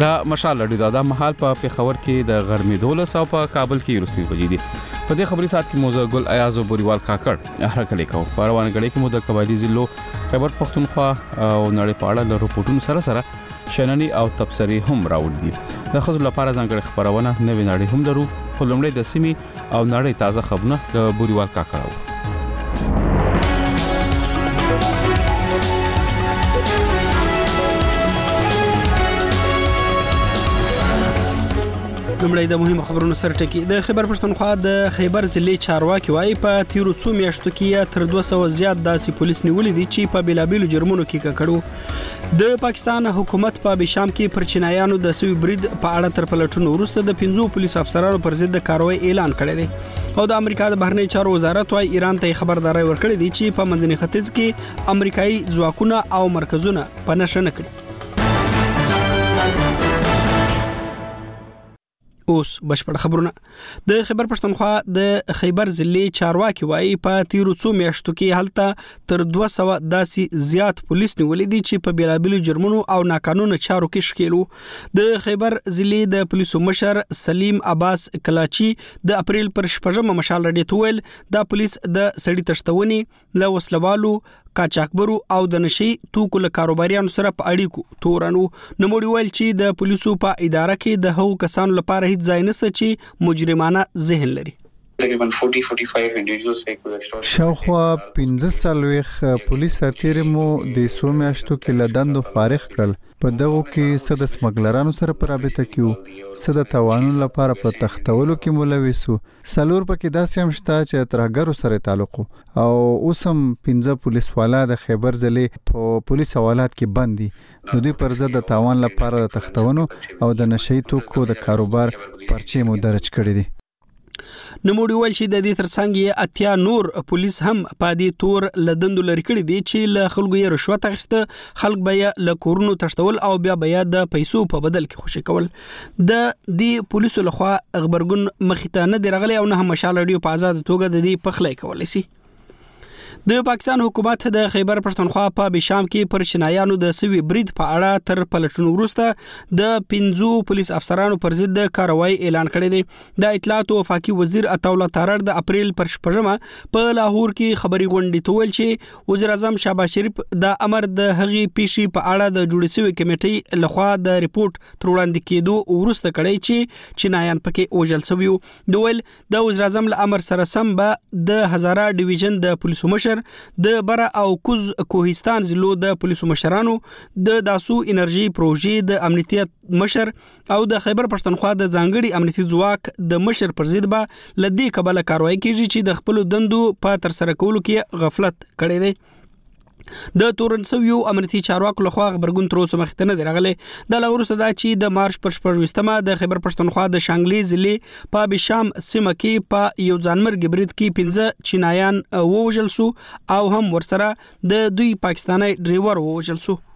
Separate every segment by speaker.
Speaker 1: دا مشال لري دا محل په پیښور کې د غرمې 12 او په کابل کې رسمي بجې دي. په دې خبري سات کې موزه ګل ایاز او بوریوال کاکړ هرکلی کو په روان غړي کې مو د قبایلی ضلعو خیبر پختونخوا او نړۍ په اړه د رپورټونو سره شننی او تبصری هم راوړي دي. د خزر لپاره ځانګړي خبرونه نوې نړۍ هم درو. په لومړی د سیمې او نړۍ تازه خبرونه د بوریوال کاکړ.
Speaker 2: لومړی د مهمو خبرونو سره ټکی د خیبر پښتونخوا د خیبر ضلع چارواکي وايي په تیرو څو میاشتو کې تر 200 زیات داسې پولیس نیولې دي چې په بیلابیلو جرمونو کې ککړو. د پاکستان حکومت په بشام کې پر چینایانو د سوي برید په اړه تر پلټونو وروسته د 15 پولیس افسرانو پر ضد د کاروایی اعلان کړی دی او د امریکا د بهرنی چارو وزارت وايي ایران ته خبرداري ورکړې دي چې په منځني ختیځ کې امریکایي ځواکونه او مرکزونه په نشه نه کړي. اوس بشپړ خبرونه. د خیبر پښتونخوا د خیبر ضلع چارواکي وايي په تیرو څو میاشتو کې هلته تر 200 داسې زیات پولیس نیولې دي چې په بیلابیلو جرمونو او ناقانونه چارو کې شکیلو. د خیبر ضلع د پولیسو مشر سلیم عباس کلاچی د اپریل پر 8 مشال رډي تویل د پولیس د سړی تشتونی له وسلوالو قاچاقبرو او د نشي توکو له کاروباریانو سره په اړیکو تورنو. نوموړي ویل چې د پولیسو په اداره کې د هغو کسانو لپاره هیڅ ځای نشته چې مجرمانه ذهن لري.
Speaker 3: تقریبا 40-45 individuals
Speaker 4: شاوخوا 15 پولیس اتیرمو د سومیاشتو کې لدندو فارغ کړل. په دغه کې صد سمګلرانو سره پر رابطه کیو، صد توانونو لپاره په تختولو کې ملوثو، سلور پکې داسې هم شته چې ترګرو سره تعلق او اوسم 15 پولیس والا د خیبر ضلع په پولیس حوالات کې بندي. د دوی پر ضد د تاوان لپاره د تختونو او د نشئی توکو د کاروبار پرچې مو درج کړی دي.
Speaker 2: نوموړي ویل چې د دې ترڅنګ یې اتیا نور پولیس هم په دې تور لدندو لري کړی دي چې له خلکو یې رشوت اخیسته، خلک به له کورونو تشتول او بیا د پیسو په بدل کې خوشي کول. د دې پولیسو لخوا خبرګون مخته نه دی راغلی او نه هم مشال رادیو په آزاد توګه د دې پخلی کولای شي. د پاکستان حکومت د خیبر پښتونخوا په بشام کې پر چینایانو د سوي برید په اړه تر پلټونو وروسته د 15 پولیس افسرانو پر ضد کاروایی اعلان کړی دی. د اطلاعات او وفاقي وزیر عطاالله تارړ د اپریل پر 8 په لاهور کې خبري غونډې ته ویل چې وزیر اعظم شهباز شریف د امر د هغې پیښې په اړه د جوړې شوې کمیټې لخوا د ریپورت تر وړاندې کېدو وروسته کړی چې چینایان پکې وژل شوي وو. د ویل د وزیر اعظم له امر سره سم به د هزاره ډیویژن د پولیسو مشر د بره او کوز کوهستان ضلعو د پولیسو مشرانو، د داسو انرژي پروژې د امنیتیت مشر او د خیبر پښتونخوا د ځانګړي امنیتي ځواک د مشر پر ضد به لدی کبله کاروایی کیږي چې د خپل دندو په تر سره کولو کې غفلت کړی دی. د تورنسویو امنیتي چارواکو لخوا خبرګون تر اوسه مخته نه دی راغلی. د لورسته دا چې د مارچ پر 14 د خیبر پښتونخوا د شانګلي ضلع په بشام سیمه کې په یو ځانمرګ برید کې 15 چینایان ووژل شو او هم ورسره د دوی پاکستاني ډرایور ووژل شو.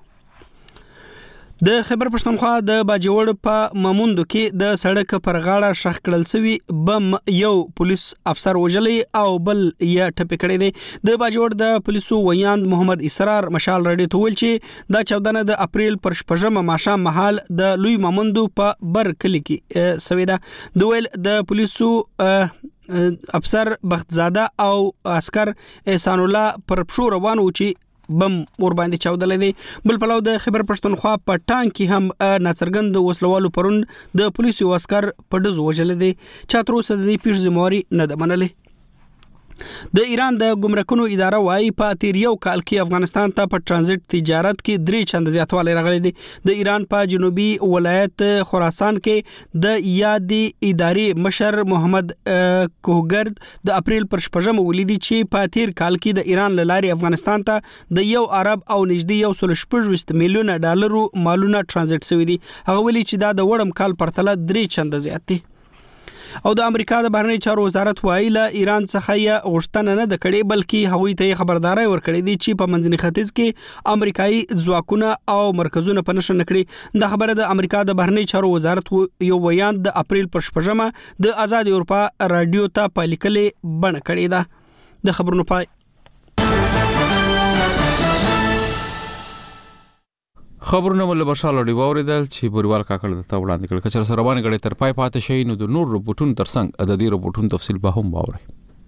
Speaker 2: د خیبر پښتونخوا د باجوړ په ماموندو کې د سړک پر غاړه شخ کړل شوی بم یو پولیس افسر وژلې او بل یې ټپي کړی دی. د باجوړ د پولیسو ویاند محمد اسرار مشال رډي ته ویل چې دا 14 د اپریل پر 8 ماښام مهال د لوی ماموندو په بر کلی کې سوي ده. د ویل د پولیسو افسر بختزاده او عسكر احسان الله پر پښو روان و چې بم ور باندې چاودلې دي. بل پلو د خیبر پښتونخوا په ټانک کې هم ناڅرګند وسلوالو پرون د پولیسو عسكر په ډز وژل دي. چاتروسه د دې پیښ ذمہواری نه ده منلې. د ایران د ګمرکونو اداره وايي په تیر یو کال کې افغانستان ته په ترانزیت تجارت کې 3 چنده زیاتوالی راغلی دی. د ایران په جنوبي ولایت خراسان کې د یادې ادارې مشر محمد کوهګرد د اپریل پر 8 ولیدي چې په تیر کال کې د ایران لاري افغانستان ته د یو عرب او نږدې 1.8 میلیون ډالرو مالونه ترانزیت شوی دي. هغه ویلي چې دا د وړم کال پرتله 3 چنده زیات دي. او د امریکا د بهرنی چارو وزارت وايي له ایران څخه یې غوښتنه نه د کړې بلکې هغوی ته خبرداري ورکړې دي چې په منځني ختیځ کې امریکایي ځواکونه او مرکزونه په نشه نکړي. د خبره د امریکا د بهرنی چارو وزارت یو ویان د اپریل پر 8 د آزاد اروپا رادیو ته په لیکلې بڼه کړې ده. د خبرونو پای.
Speaker 1: خبرونه ول برشال دی ووریدل چې بوریوال کاکړ د تا وړاندې کړ کچر سره روانه غړي تر پای پاتې شي نو د نور رپورټونو ترڅنګ د دې رپورټونو تفصیل به هم واوري.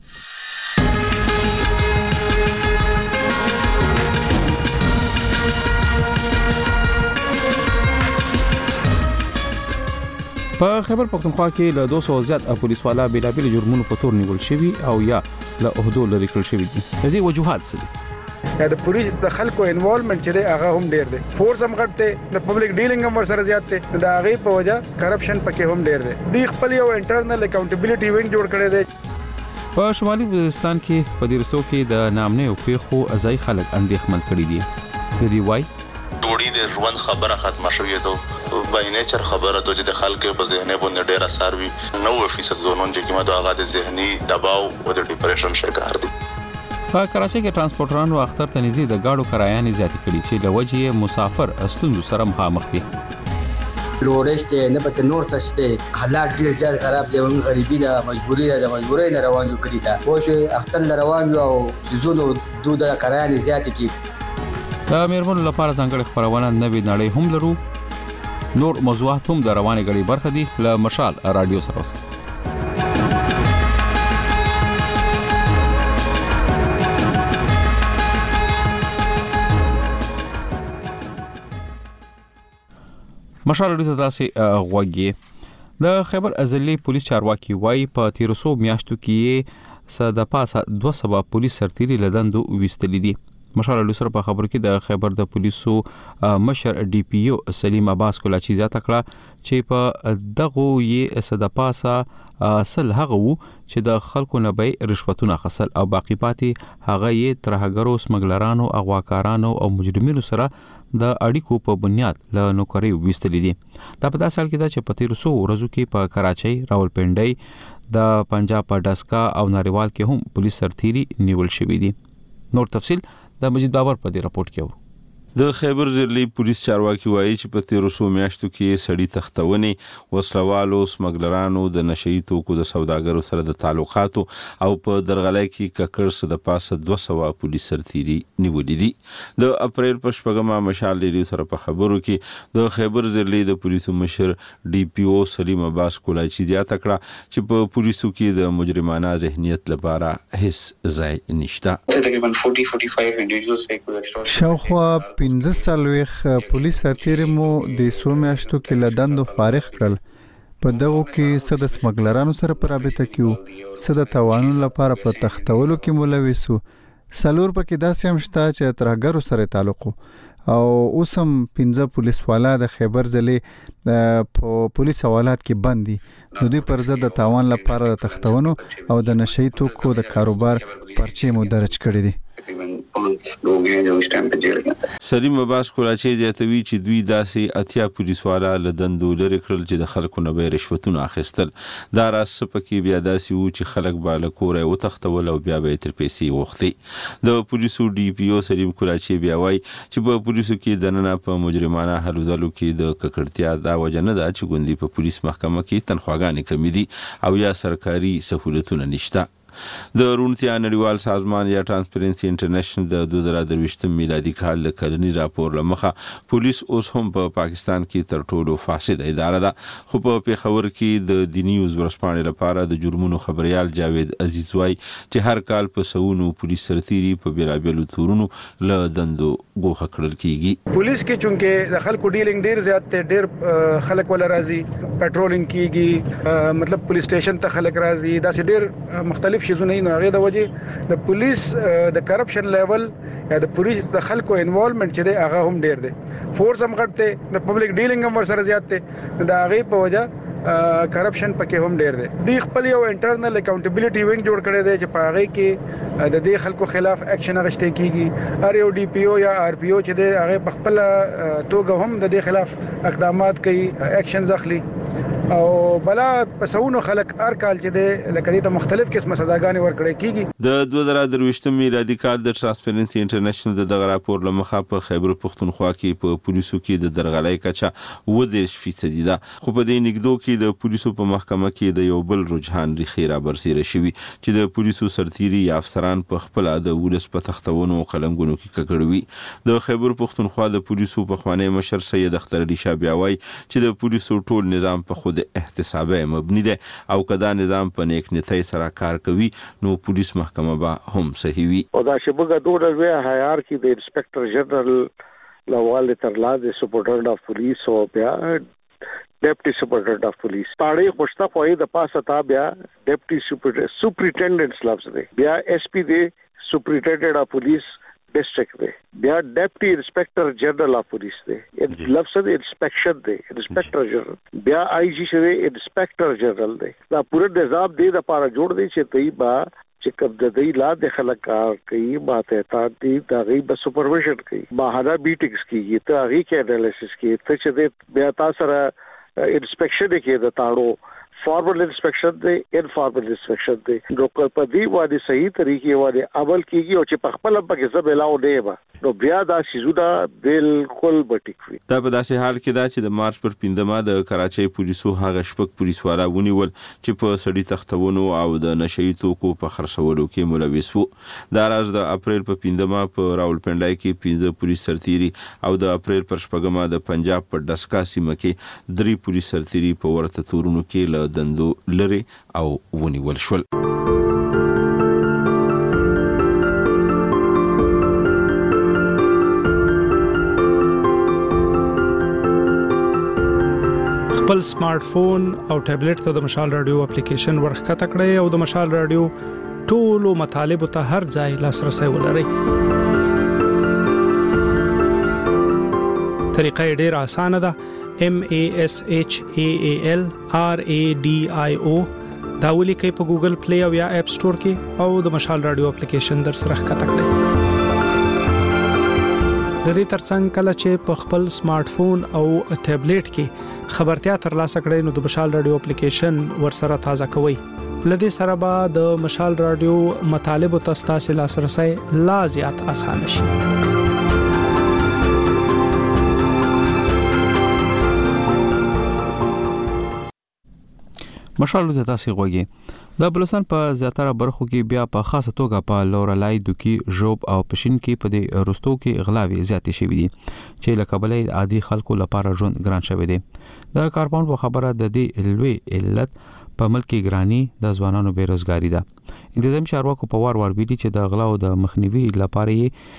Speaker 1: په خیبر پختونخوا کې له 200 زیات پولیس والا بېلابېل جرمونو په تور نیول شوي او یا له عہدو لري کړل شوي دي. د دې وجوهات څه دي؟
Speaker 5: د پولیس د خلکو انوالومنت چې دی هغه هم ډیر دی، فورس هم غټ دی، د پبلک ډیلینګ هم ورسره زیات دی، د هغه په وجه کرپشن پکې هم ډیر دی. دی خپل یو انټرنل اکاونټیبিলিټي وینګ جوړ کړی دی.
Speaker 1: په شمالي وزیرستان کې په دې رسو کې د نامنه او پیخو ازای خلک اندېښمن کړي دي. د دې وای
Speaker 6: ډوډۍ د ژوند خبره ختمه شوې ده، بای نیچر خبره ده چې د خلکو په ذهن باندې ډیر اثر وي. 90% زونون چې کومه د هغه د ذهني دباو او د ډیپریشن شکار دي.
Speaker 1: په کراچۍ کې ترانسپورټرانو اختر تنظیم د گاډو کرایانې زیاتې کړي چې لوجه مسافر استوندو سره مخامخ دي.
Speaker 7: لورشته نه پته نور څه شته، حالات ډیر زیات خراب دي، ون غریبي ده، مجبوری ده، د مجبورۍ نه روان یو کړی دا خو چې اختر روان یو او سيزونو دوه کرایانې زیاتې کی.
Speaker 1: د میرمنو لپاره ځانګړي خبرونه نوې نړۍ هم لرو. نور موضوعات هم د روانې غړي برخه دي. له مشال رادیو سره اوسه. مشال رادیو تاسو غوږی د خیبر ازلی پولیس چارواکي وای په 1300 میاشتو کې صد پاسه 200 پولیس سرتیري لدندو وستلی دي. مشال رادیو سره په خبرو کې د خیبر د پولیسو مشر ډي پی او سلیم عباس کولا چیزه تکړه چې په دغه یې صد پاسه اصل هغه وو چې د خلکو نه به رشوتونه خصل او باقی پاتې هغه یې ترهګرو سمګلرانو اغواکارانو او مجرمینو سره د اړیکو په بنیاد له نوکری وستلی دي. دا په داسې حال کې دا چې په 1300 ورځو کې په کراچۍ، راولپنډۍ، د پنجاب په ډسکا او ناریوال کې هم پولیس سرتیري نیول شوي دي. نور تفصیل د مجید بابر په دې راپورټ کې و.
Speaker 8: د خیبر ضلعي پولیس چارواکي وایي چې په 1300 میاشتو کې سړی تختونې، وسلوالو، سمګلرانو، د نشئی توکو د سوداګرو سره د تعلقاتو او په درغلۍ کې ککړ څه د پاسه 200 پولیس سرتیري نیولې دي. د اپریل په شپږمه مشال لري سره په خبرو کې د خیبر ضلعي د پولیسو مشر ډي پی او سلیم عباس کولایچی زیاته کړه چې په پولیسو کې د مجرمانه ذهنیت لپاره هیڅ ځای نشته.
Speaker 3: تقریبا 40-45 individuals
Speaker 4: شاوخوا 15 پولیس سرتیري مو د 200 میاشتو کې لدندو فارغ کړل. په دغه کې صد سمګلرانو سره په رابطه کې صد توانون لپاره په تختولو کې ملوثو. سلور پکې داسې هم شته چې ترهګرو سره تعلق او اوسم 15 پولیس والا د خیبر ضلع په پولیس حوالات کې بند دي. د دوی پر ضد د تاوان لپاره د تختونو او د نشئی توکو د کاروبار پرچې مو درج کړی دي.
Speaker 8: سلیم عباس کولاچی زیاتوي چې دوی داسې اتیا پولیس والا لدندو لري کړل چې د خلکو نه به رشوتونه اخیستل. دا راز پکې بیا داسې وو چې خلک به له کوره وتښتول او بیا به تر پیسې وغوښتي. د پولیسو ډي پی او سلیم کولاچی بیا وایي چې په پولیسو کې دننه په مجرمانه هلو ځلو کې د ککړتیا دا وجه نه ده چې ګوندي په پولیس محکمه کې تنخواګانې کمې دي او یا سرکاري سہولتونه نشته. د روڼتیا نړیوال سازمان یا ټرانسپیرنسي انټرنیشنل د 2023 میلادي کال د کلنی راپور لمخه پولیس اوس هم په پاکستان کې تر ټولو فاسد اداره ده. خو په پیښور کې د دی نیوز ورسپانې لپاره د جرمونو خبريال جاوید عزیز وای چې هر کال په سونو پولیس سرتیري په بیلابېلو تورونو له دندو ګوښه کړل کیږي.
Speaker 5: پولیس کې چونکه د خلکو ډیلینګ ډیر زیات دی، ډیر خلک ولا راځي، پټرولینګ کیږي، مطلب پولیس سټیشن ته خلک راځي، دا ډیر مختلف شیزونه نه هغه د وجه د پولیس د کرپشن لیول یا د پولیس د خلکو انوالومنت چې دی هغه هم ډیر دی، فورس هم غټ دی، د پبلک ډیلینګ هم ورسره زیات دی، د هغه په وجه کرپشن پکې هم ډیر دی. دی خپل یو انټرنل اکاونټیبিলিټي وینګ جوړ کړی دی چې په هغه کې د دې خلکو خلاف اکشن اخیستل کیږي. هر یو ډي پی او یا آر پی او چې دی هغه په خپل توګه هم د دې خلاف اقدامات کوي، اکشنز اخلي. او بلا پسونو خلک هر کال چې د لکه ته مختلف قسمه سزاګانې ورکړي کیږي.
Speaker 8: د 2023 میلادي کال د ترانسپیرنسي انټرنیشنل دغه راپور لمخه په خیبر پختونخوا کې په پولیسو کې د درغلۍ کچه 10% ده، خو په دې نګدو کې د پولیسو په محکمه کې د یو بل رجحان ریخي را برسیره شوی چې د پولیسو سرتیري یا افسران په خپل د ولس په تختونو قلمګونو کې ککړوي. د خیبر پختونخوا د پولیسو په خوانی مشر سید اختر علي شاه بیاوي چې د پولیسو ټول نظام په خود احتسابه مبني ده او کدا نظام په نیک نیتۍ سره کار کوي نو پولیس محکمه به هم صحیح وي.
Speaker 9: او دا شبګه دوه ډول هيار کې د انسپکټر جنرال لوال تر لاندې سپورټنټ اف پولیس او بیا ډیپټي سپورټنټ اف پولیس پاړې خوشتا خوې د پاسه تا بیا ډیپټي سپرینټنډنټس لفظ دی، بیا ایس پی دی سپرینټنډنټ اف پولیس ډیسټریکټ دی، بیا ډیپټي انسپکټر جنرال اف پولیس دی، لفظ دی انسپیکشن دی انسپکټر جنرال، بیا آی جی شری انسپکټر جنرال دی. دا پوره نظام دی د پاره جوړ دی چې تیبا چې کوم د دې لا د خلک کار کوي ماته تا دي دا غي به سپرویژن کوي ماهدا میټینګز کوي ته غي کې انالیسس کوي ته چې بیا تاسو سره انسپیکشن کې د تاړو فارمل انسپیکشن دی انفارمل انسپیکشن دی نو په دې باندې صحیح طریقې باندې عمل کیږي او چې په خپل په کې زبلاو دی نو بیا دا شیزونه بالکل بټیک وي.
Speaker 8: دا په داسې حال کې دا چې د مارچ پر 15 د کراچۍ پولیسو هغه شپږ پولیسوال ونیول چې په سړی تختونو او د نشئی توکو په خرڅولو کې ملوث وو. دا راز د اپریل په 15 په راولپنډای کې 15 پولیس سرتیري او د اپریل پر 14 د پنجاب په ډسکا سیمه کې 3 پولیس سرتیري په ورته تورونو کې له دندو لري او ونیول شول.
Speaker 2: خپل سمارټ فون او ټابلیټ ته د مشال رادیو اپلیکیشن ورخته کړئ او د مشال رادیو ټولو مطالب ته هر ځای لاسرسي ولرئ. طریقه ډیره اسانه ده. MASHAAL RADIO دا ولیکئ په ګوګل پلی او یا اپ سٹور کې او د مشال رادیو اپلیکیشن در سره ښکته کړئ. د دې ترڅنګ کله چې په خپل سمارټ فون او ټابلیټ کې خبرتیا ترلاسه کړئ نو د مشال رادیو اپلیکیشن ورسره تازه کوئ. لدې سره به د مشال رادیو مطالب او تاسو لاسرسي لا زیات اسانه شي.
Speaker 1: مشال ته تاسو غوږی د بلوچستان په زیاتره برخو کې بیا په خاصه توګه په لورلای دوکي ژوب او پښین کې په دې رستو کې غلاوي زیاتې شوې دي چې لکبلې عادي خلکو لپاره ژوند ګران شوی دی. د کاربن په خبره د دې لوی علت په ملک ګرانی د ځوانانو بیروزګاری ده. انتظامی چارواکو په وار ویلي چې د غلاو د مخنیوي لپاره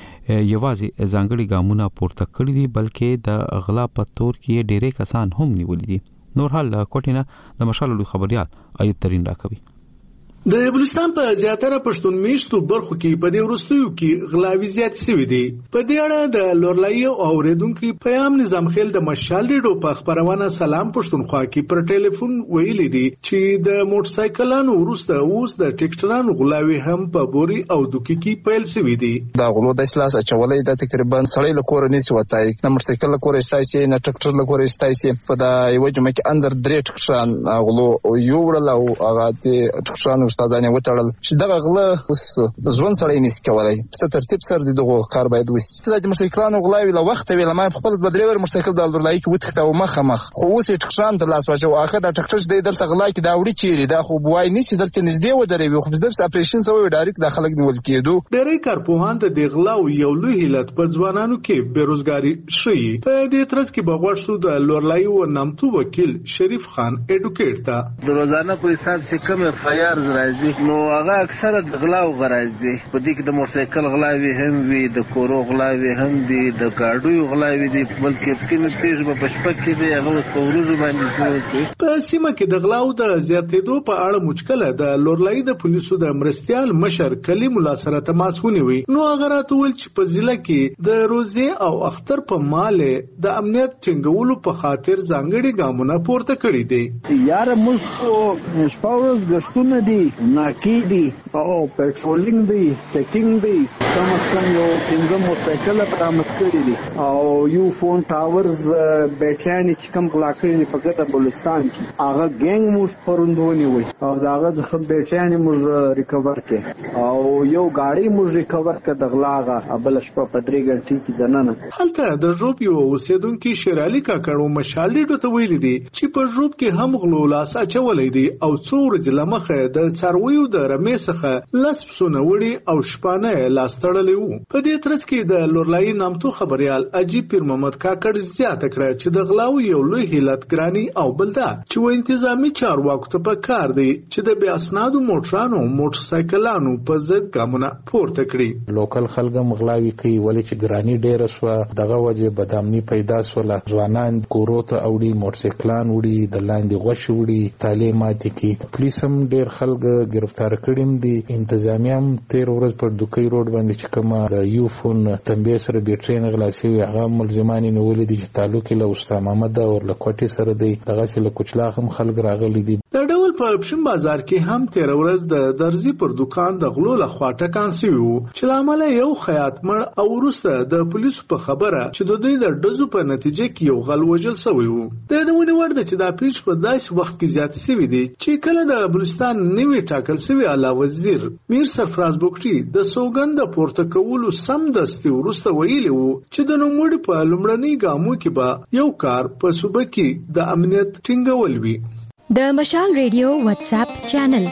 Speaker 1: یوازې ځانګړي ګامونه پورته کړی دي بلکې د غلا په تور کې ډېرې کسان هم نیولې دي. نور حال کوټینه د مشالو خبريال ایوب ترين راکوي.
Speaker 10: د بلوچستان په زیاتره پښتون میشتو برخو کې په دې ورستیو کې غلاوي زیات شوي دي. په دې اړه د لورلای او اوریدونکو پیام نظام خیل د مشال ریډو په خبرونه سلام پښتونخوا کې پر ټلیفون ویلي دي چې د موټر سایکلانو ورسته اوس د ټیکټرانو غلاوي هم په بوري او دوکي کې پیل شوي دي.
Speaker 11: دا غلو د اسلاس چولې د تقریبا سړی له کور نه سوتای نه موټر سایکل له کور استایسي نه ټیکټر له کور استایسي په دا یو جمع کې اندر درې ټیکټران غلو یو ورل او هغه ټیکټرانو استادانه وټړل چې دا غله اوس ځوان سره یې نس کولای په ترتیب سره دغه کار باید وسی. د موټرسایکلانو غلاوي له وخت ویل ما خپل بدلیور موټرسایکل د لورلای کې وټخته او مخ خو اوس ټکټران د لاس واچو اخر د ټکټر د دلته غلای کې دا وړي چیرې دا خو بوای نسی دلته نږدې و درې خو د اپریشن سوی ډایرکټ د خلک نیول کېدو.
Speaker 10: ډېری کارپوهان د غلاو یو لوی علت په ځوانانو کې بیروزګاری شي. په دې ترڅ کې بغوښ شو د لورلای او نامتو وکیل شریف خان اډوکیټ ته
Speaker 12: د روزانه په حساب چې کوم فایرز راځي نو هغه اکثره د غلاو غراځي. په دې کې د موټرسایکل غلاوي هم وي د کورو غلاوي هم دي د ګاډیو غلاوي دي بلکې سکینه پیژ په پښپک کې دی هغه په ورځو باندې شوی.
Speaker 10: په سیمه کې د غلاو د زیاتېدو په اړه مشکله د لورلای د پولیسو د مرستيال مشر کلیم الله سره تماس ونیوي. نو هغه راتول چې په ضلع کې د روزي او اختر په مال د امنیت ټینګولو په خاطر ځانګړي ګامونه پورته کړی دي.
Speaker 12: یار موږ شپږ غشتونه دي
Speaker 10: ناکی دی او پټرولینګ دی چیکینګ دی کم از کم یو 15 موټرسایکل برآمد کړي دي او یو فون ټاورز بیټیانې چې کوم غلا کړي په ګټه بلوچستان کې هغه ګینګ موږ پروندونی وي او دا هغه ځخه بیټیانې موږ ریکور کړي او یو گاډي موږ ریکور کړ د غلاغه بل شپه په 3 غنټې کې دننه.
Speaker 13: هلته د ژوب یو اوسیدونکو شیرالي کاکړو مشال ډیډو ته ویل دي چې په ژوب کې هم غلو لاس اچولې دي او څو ورځې لمخه د څارویو د رمې څخه لس پسونه وړي او شپانه لاس تړلې وو. په دې ترڅ کې د لورلای نامتو خبريال اجي پیر محمد کاکړ زیاته کړه چې د غلاو یو لوی هیلت ګرانی او بلدا چې و انتظامی چارواکو ته پکار دي چې د بیا اسنادو موټرانو موټرسایکلانو په ضد ګامونه پورته کړي.
Speaker 14: لوکل خلک مغلاوي کوي ولې چې ګرانی ډېر سو دغه وجه بدامني پیدا سوله ځوانان کورو ته اوړي موټرسایکلان وړي د لاندې غوښ وړي تعلیمات کې پولیس هم ډېر خلک گرفتار کړي دي. انتظامیه هم 13 ورځې پر دوکۍ روډ باندې چې کومه د یو فون تنبیه سره بیټرین غلا شوی هغه ملزمان نیولې دي چې تعلق له استاد محمد او لکوټي سره دی دغه چې له کوچلاغ هم خلک راغلي دي.
Speaker 13: د ډول په پښین بازار کې هم 13 ورځ د درزي پر دکان د غلو لخوا ټکان شوی وو چې لامل یو خیاط مړ او وروسته د پولیسو په خبره چې د دوی د ډزو په نتیجه کې یو غل وژل شوی وو. د دونه ورده چې د پیښ په داسې وخت کې زیات شوی دی چې کله د بلوچستان نیوی ټاکل شوی اعلی وزیر میر سرفراز بوکټي د سوګند پورته کولو سم دستي وروسته ویلی وو چې د نوموړي په لومړني ګامو کې به یو کار په صوبه کې د امنیت ټینګول وي.
Speaker 15: د مشال ریډیو واتس اپ چینل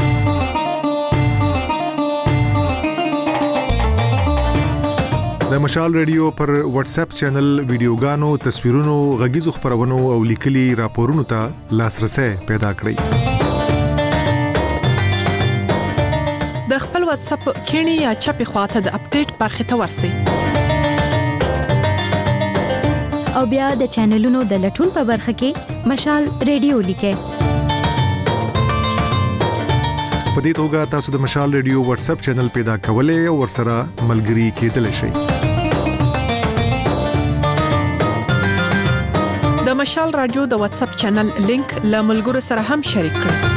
Speaker 16: د مشال ریډیو پر واتس اپ چینل ویډیوګانو تصویرونو غږیزو خبرونو او لیکلي راپورونو ته لاسرسي پیدا کړئ.
Speaker 17: د خپل واتس اپ کینی یا چپی خواته د اپډیټ برخه ته ورسئ
Speaker 15: او بیا د چینلونو د لټون په برخه کې مشال ریډیو لیکئ.
Speaker 16: په دې توګه تاسو د مشال ریډیو واتس اپ چینل پیدا کولای او ورسره ملګري کېدلی شئ.
Speaker 17: د مشال رادیو د واتس اپ چینل لینک له ملګرو سره هم شریک کړئ.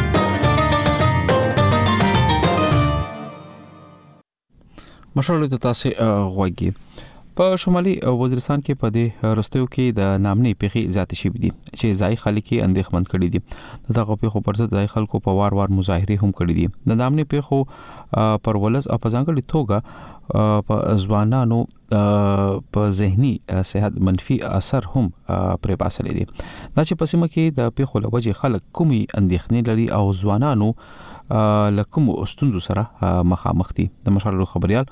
Speaker 1: مشال د تاسو غوږی په شمالي وزیرستان کې په دې رستیو کې د نامنې پیخي زیات شي دي چې ځای خلک یې اندېښمن کړي دي. دغه پیخو پر ضد ځای خلکو په وار مظاهره هم کړي دي. د نامنې پیخو پر ولز او په ځانګړي توګه په ځوانانو په ذهني صحت منفي اثر هم پرې باسلې دي. دا چې په سیمه کې د پیخو لوجه خلک کومي اندېښنې لري او ځوانانو لکم استوندو سره مخامخ دي. د مشال خبريال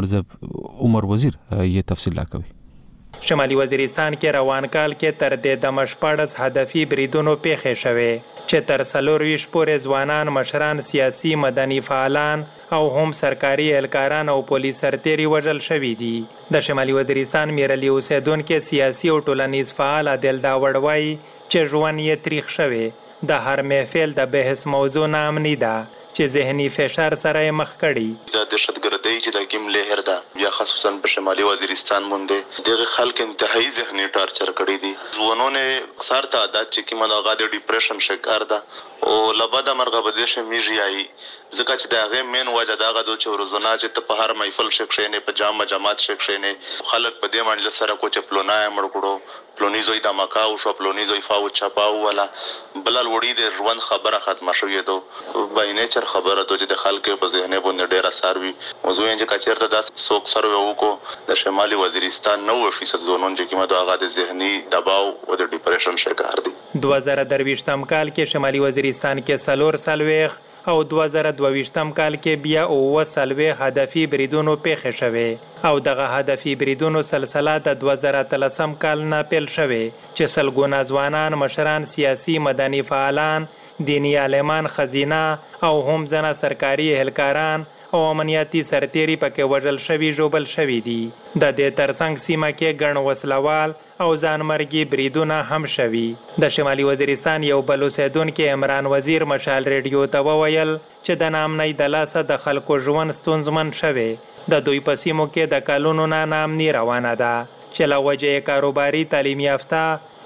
Speaker 1: عمر وزیر یې تفصیل راکوي.
Speaker 18: شمالي وزیرستان کې روان کال کې تر دې د مشپړس هدفي بریدونو پیښې شوه چې تر 40 پورې ځوانان مشران سیاسي مدني فعالان او هم سرکاري اهلکاران او پولیس سرتيري وژل شوي دي. د شمالي وزیرستان میرلی اوسیدونکو سیاسي او ټولنیز فعال عادل داوړ وایي چې ژوند یې تاریخ شوه. د هر محفل د بحث موضوع نامنی ده چې ذهني فشار سره مخ کړي.
Speaker 6: د دهشتګردۍ چې د کوم لهر ده یا خصوصا په شمالي وزیرستان باندې دغه خلک انتهایی ذهني ټارچر کړي دي. ځوانونه اکثر تعداد چې کومه دغه د ډیپریشن شکار ده او لبدا مرغه بده شمیږي ځکه چې دغه مین وجه دغه د چورزونه چې ته په هر محفل شکشینه په جماعت شکشینه خلک په دې باندې سره کو چپلونای مړ کړو پلونی زوی د مکاو شو پلونی زوی فاو چپاو ولا بلل وړي د ژوند خبره ختمه شوې ده بای نیچر خبره ده چې د خلکو په ذهن باندې ډیر اثر وي. موضوع یې چې کچرته د سوک سره وکړو د شمالي وزیرستان 90% زونون چې کومه د هغه د ذهني دباو او د ډیپریشن شکار دي.
Speaker 18: 2023م کال کې شمالي وزیرستان کې سلور سلويخ او 2022م کال کې بیا او سلوي هدفي بریدونو پیښې شوه او دغه هدفي بریدونو سلسله د 2013م کال نه پیل شوه چې سلګونه ځوانان مشران سیاسي مدني فعالان دینی عالمان خزینه او هم ځنه سرکاري اهلکاران او امنیتي سرتيري پکې وژل شوي جوبل شوي دي. د دې ترڅنګ سیمه کې ګڼ وسلوال او ځانمرګي بریدونه هم شوي. د شمالي وزیرستان یو بل اوسیدونکو عمران وزیر مشال ریډیو ته وویل چې د نامنۍ د لاسه د خلکو ژوند ستونزمن شوی. د دوی په سیمو کې د کلونو نه نامنۍ روانه ده چې له وجې کاروباري تعلیم یافته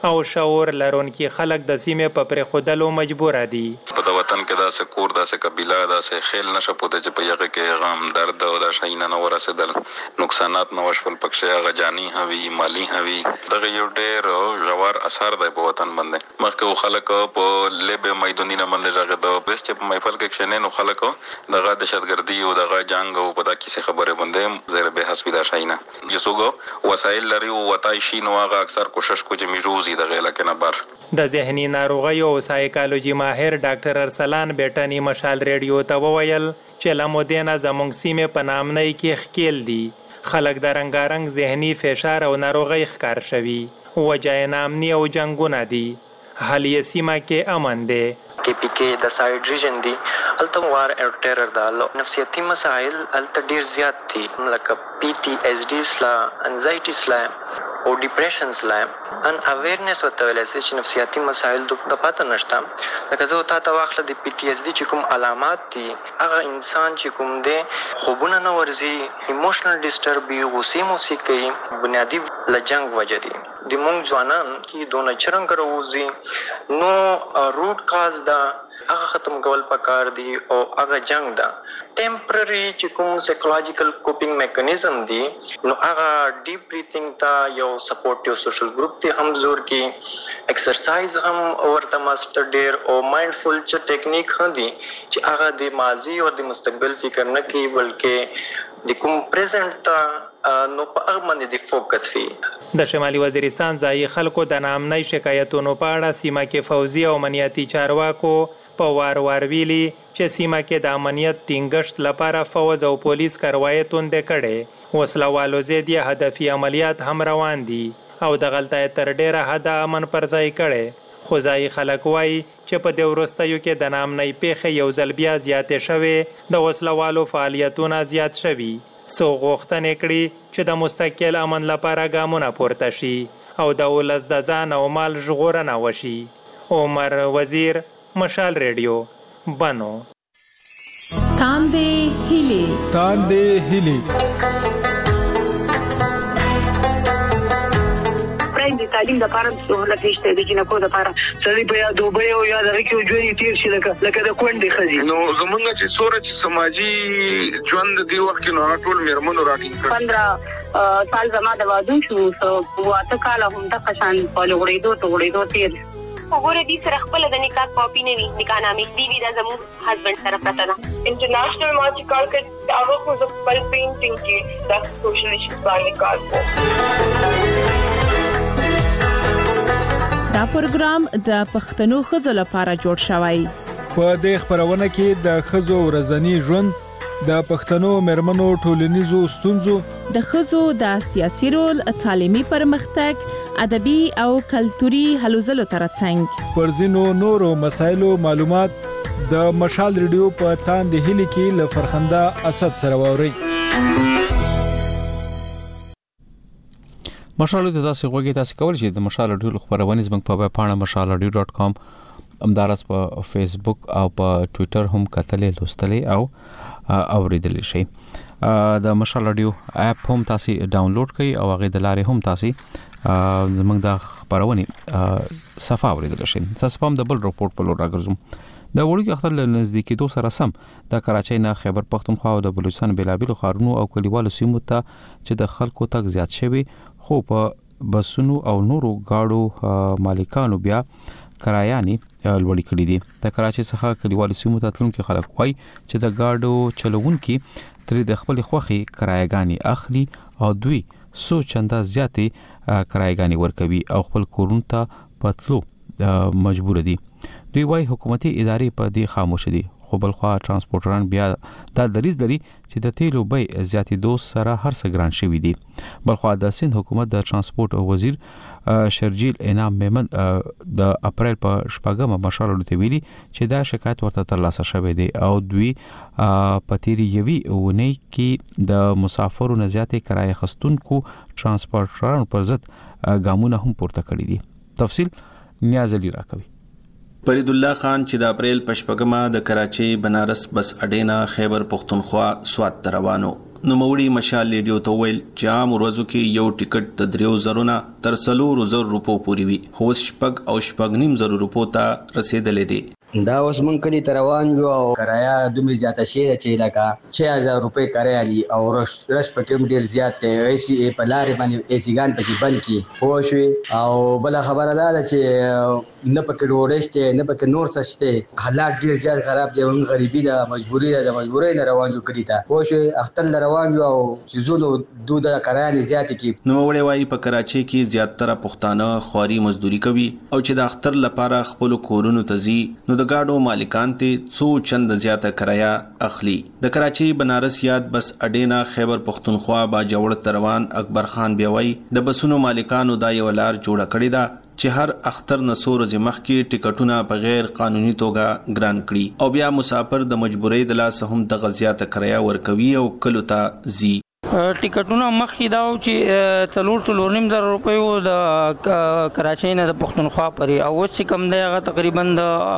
Speaker 18: او شعور لرونکي خلک د سیمې په پرې خودلو مجبور دي.
Speaker 6: په د وطن کې داسې کور داسې قبیله داسې خیل نشه پوته چې په یغه کې غم درد او د شاینه نو ورسېدل نقصانات نو وشول پکې هغه جانی هوي مالی هوي دغه یو ډېر ژور اثر دی په وطن باندې. مخکې خلک په لبه میدانونه باندې ژغه د بیس چې په محفل کې کښنه نو خلک دغه دهشتګردي او دغه جنگ او په دغه کیسه خبره باندې زره به حسب د شاینه یسوګو وسایل لري او وتای شي نو هغه اکثر کوشش کوي چې میروزي دغه لکه نه بر
Speaker 18: د ذهني ناروغیو او سایکالوجي ماهر ډاکټر ارسلان بیٹانی مشال ریډیو ته وویل چې لمودینا زمونږ سیمه په نامنۍ کې خکېل دي خلک د رنگارنګ ذهني فشار او ناروغي ښکار شوي وجه نامني او جنگونه دي حال یې سیمه کې امن دی.
Speaker 19: کې د سايډ ریجن دی الته وار او ټیرر د نفسیاتي مسائل الته ډیر زیات دي لکه PTSD سلا انزایټي سلا او ډیپریشن سلا ان اویرنس وتویل چې نفسیاتي مسائل د پاتې نشته لکه زه ته واخله د PTSD چې کوم علامات دي هغه انسان چې کوم دی خوبونه نه ورزي ایموشنل ډیسټرب وي غوسه موسیقي بنیادی لجنګ وجه دي د مونږ ځوانان کې دونه چرنګ راوځي نو روټ کاز دا هغه ختم کول پکار دي او هغه جنگ دا ټمپرری چې کوم سایکولوژیکل کوپینګ میکانیزم دي نو هغه ډیپ بریثینګ تا یو سپورټیو سوشل ګروپ ته هم زور کی ایکسرسایز هم ورته ماستر ډیر او مایندفول چې ټیکنیک هندي چې هغه د ماضی او د مستقبل فکر نه کوي بلکې د کوم پریزنټ تا نو په هغه باندې د فوکس وي.
Speaker 18: د شمالي وزیرستان ځایي خلکو د نامنۍ شکایتونو په اړه سیمه کې فوزي او امنیتي چارواکو په وار ویلي چې سیمه کې د امنیت ټینګښت لپاره فوز او پولیس کاروایي توندې کړي وسلوالو زیدي هدفي عملیات هم روان دي او د غلطۍ تر ډیره حد امن پر ځای کړي خو ځایي خلک وایي چې په دې وروستیو کې د نامنۍ پیښې یو ځل بیا زیاتې شوې د وسلوالو فعالیتونه زیات شوي سو غوښتنې کړي چې د مستقل امن لپاره ګامونه پورته شي او د ولس د ځان او مال ژغورنه وشي. عمر وزیر مشال ریډیو بنو.
Speaker 17: تاندې هیلې
Speaker 20: د تعلیم لپاره سہولت نشته د جنکو لپاره سړي په یاد دوبه او یاد راکې ژوند تیر شي لکه د کونډې خزي
Speaker 21: نو زمونږ چې سورج سماجی ژوند دی وخت نو ټول میرمنو راټینګ
Speaker 20: کړ 15 سال زما د واده شو او اته کال هم د قشان په لغړېدو تیر
Speaker 22: وګوره دې سره خپل د نکاح کاپی نه وي نکاح نامې دی دا زموږ هسبند سره پراته ده. انټرنیشنل ما چې کار کړ هغه خو د خپل پینټینګ کې د سوشل ایشوز باندې کار کوي.
Speaker 17: دا پروګرام د پښتنو ښځو لپاره جوړ شوی.
Speaker 23: په دې خبرونه کې د ښځو ورځنی ژوند د پښتنو مرمنو ټولنیزو ستونزو
Speaker 17: د ښځو د سیاسي رول تعلیمي پرمختګ ادبي او کلتوري هلو ځلو ترڅنګ
Speaker 23: پر ځینو نورو مسایلو معلومات د مشال ریډیو په تاندې هلي کې له فرخنده اسد سره ووري.
Speaker 1: مشال ته تاسو غوږی تاسو کول شي د مشال ریډیو خبرونه زموږ په پاڼه mashalradio.com امدارس په فیسبوک او په ټوئیټر هم کتلې لوستلې او اوریدل شي. د مشال ریډیو اپ هم تاسو ډاونلوډ کړئ او هغه د لارې هم تاسو زموږ د خبرونه صفه اوریدل شي. تاسو هم د بل رپورټ په لور راګرځم. د وړوکی اختر له نزدیکېدو سره سم د کراچۍ نه خیبر پختونخوا او د بلوچستان بېلابېلو ښارونو او کلیوالو سیمو ته چې د خلکو تک زیات شوي خو په بسونو او نورو گاډو مالکانو بیا کرایانې لوړې کړې دي. د کراچۍ څخه کلیوالو سیمو ته تلونکي خلک وایي چې د گاډو چلوونکي ترې د خپل خوخي کرایګانې اخلي او دوی سو چنده زیاتې کرایګانې ورکوي او خپل کورونو ته پتلو مجبور دي. دوی وايي حکومتي ادارې په دې خاموش دي خو بلخوا ترانسپورټران بیا دا دریځ لري چې د تیلو بیې زیاتېدو سره هر څه ګران شوي دي. بلخوا د سند حکومت د ترانسپورټ وزیر شرجیل انعام میمن د اپریل په شپږمه مشال ته ویلي چې دا شکایت ورته ترلاسه شوی دی او دوی په تیری یوي ونی کې د مسافرو نه زیاتې کرایه خستونکو ترانسپورټرانو پر ضد ګامونه هم پورته کړی دي. تفصیل نیاز علی راکوي.
Speaker 24: فرید الله خان چې د اپریل په شپږمه د کراچۍ بنارس بس اډینا خیبر پختونخوا سوات روانو نو موري مشال ریډیو ته ویل چې عام ورځو کې یو ټیکټ د 3000 نه تر 4000 روپو پورې وي، خو 6.5 روپو ته رسیدلې دي.
Speaker 3: دا اوس مونږ کلی ته روان یو او کرایه دومره زیاته شي چې لکه 6000 روپۍ کرایه دي او رش پکې هم ډېر زیات دی. ایسي په لارې باندې ایسي ګان پکې بند کړي پوه شوې. او بله خبره دا ده چې نه پکې ډوډۍ شته نه پکې نور څه شته، حالات ډېر زیات خراب دي. موږ غریبي ده، مجبوري ده، د مجبورۍ نه روان یو کلي ته پوه شوې. اختر نه روان یو او څیزونو دوده کرایه نه زیاتې کړي.
Speaker 24: نوموړی وایي په کراچۍ کې زیاتره پښتانه خواري مزدوري کوي او چې د اختر لپاره خپلو کورونو ته ځي نو د ګاډو مالکان ته څو چند زیاته کرایه اخلي. د کراچۍ بنارس یاد بس اډینا خیبر پختونخوا باجوړ تروان اکبر خان بیاوي د بسونو مالکانو دا یو لار جوړه کړې ده چې هر اختر نسور زمخ کې ټیکټونه په غیر قانوني توګه ګران کړي او بیا مسافر د مجبورۍ د لاس هم د غزيات کرایه ورکوي او کلو ته زی.
Speaker 4: ټیکټونه مخکې دا و چې 4.5 روپۍ و د کراچۍ نه د پښتونخوا پرې، او اوس چې کم دی هغه تقریبا د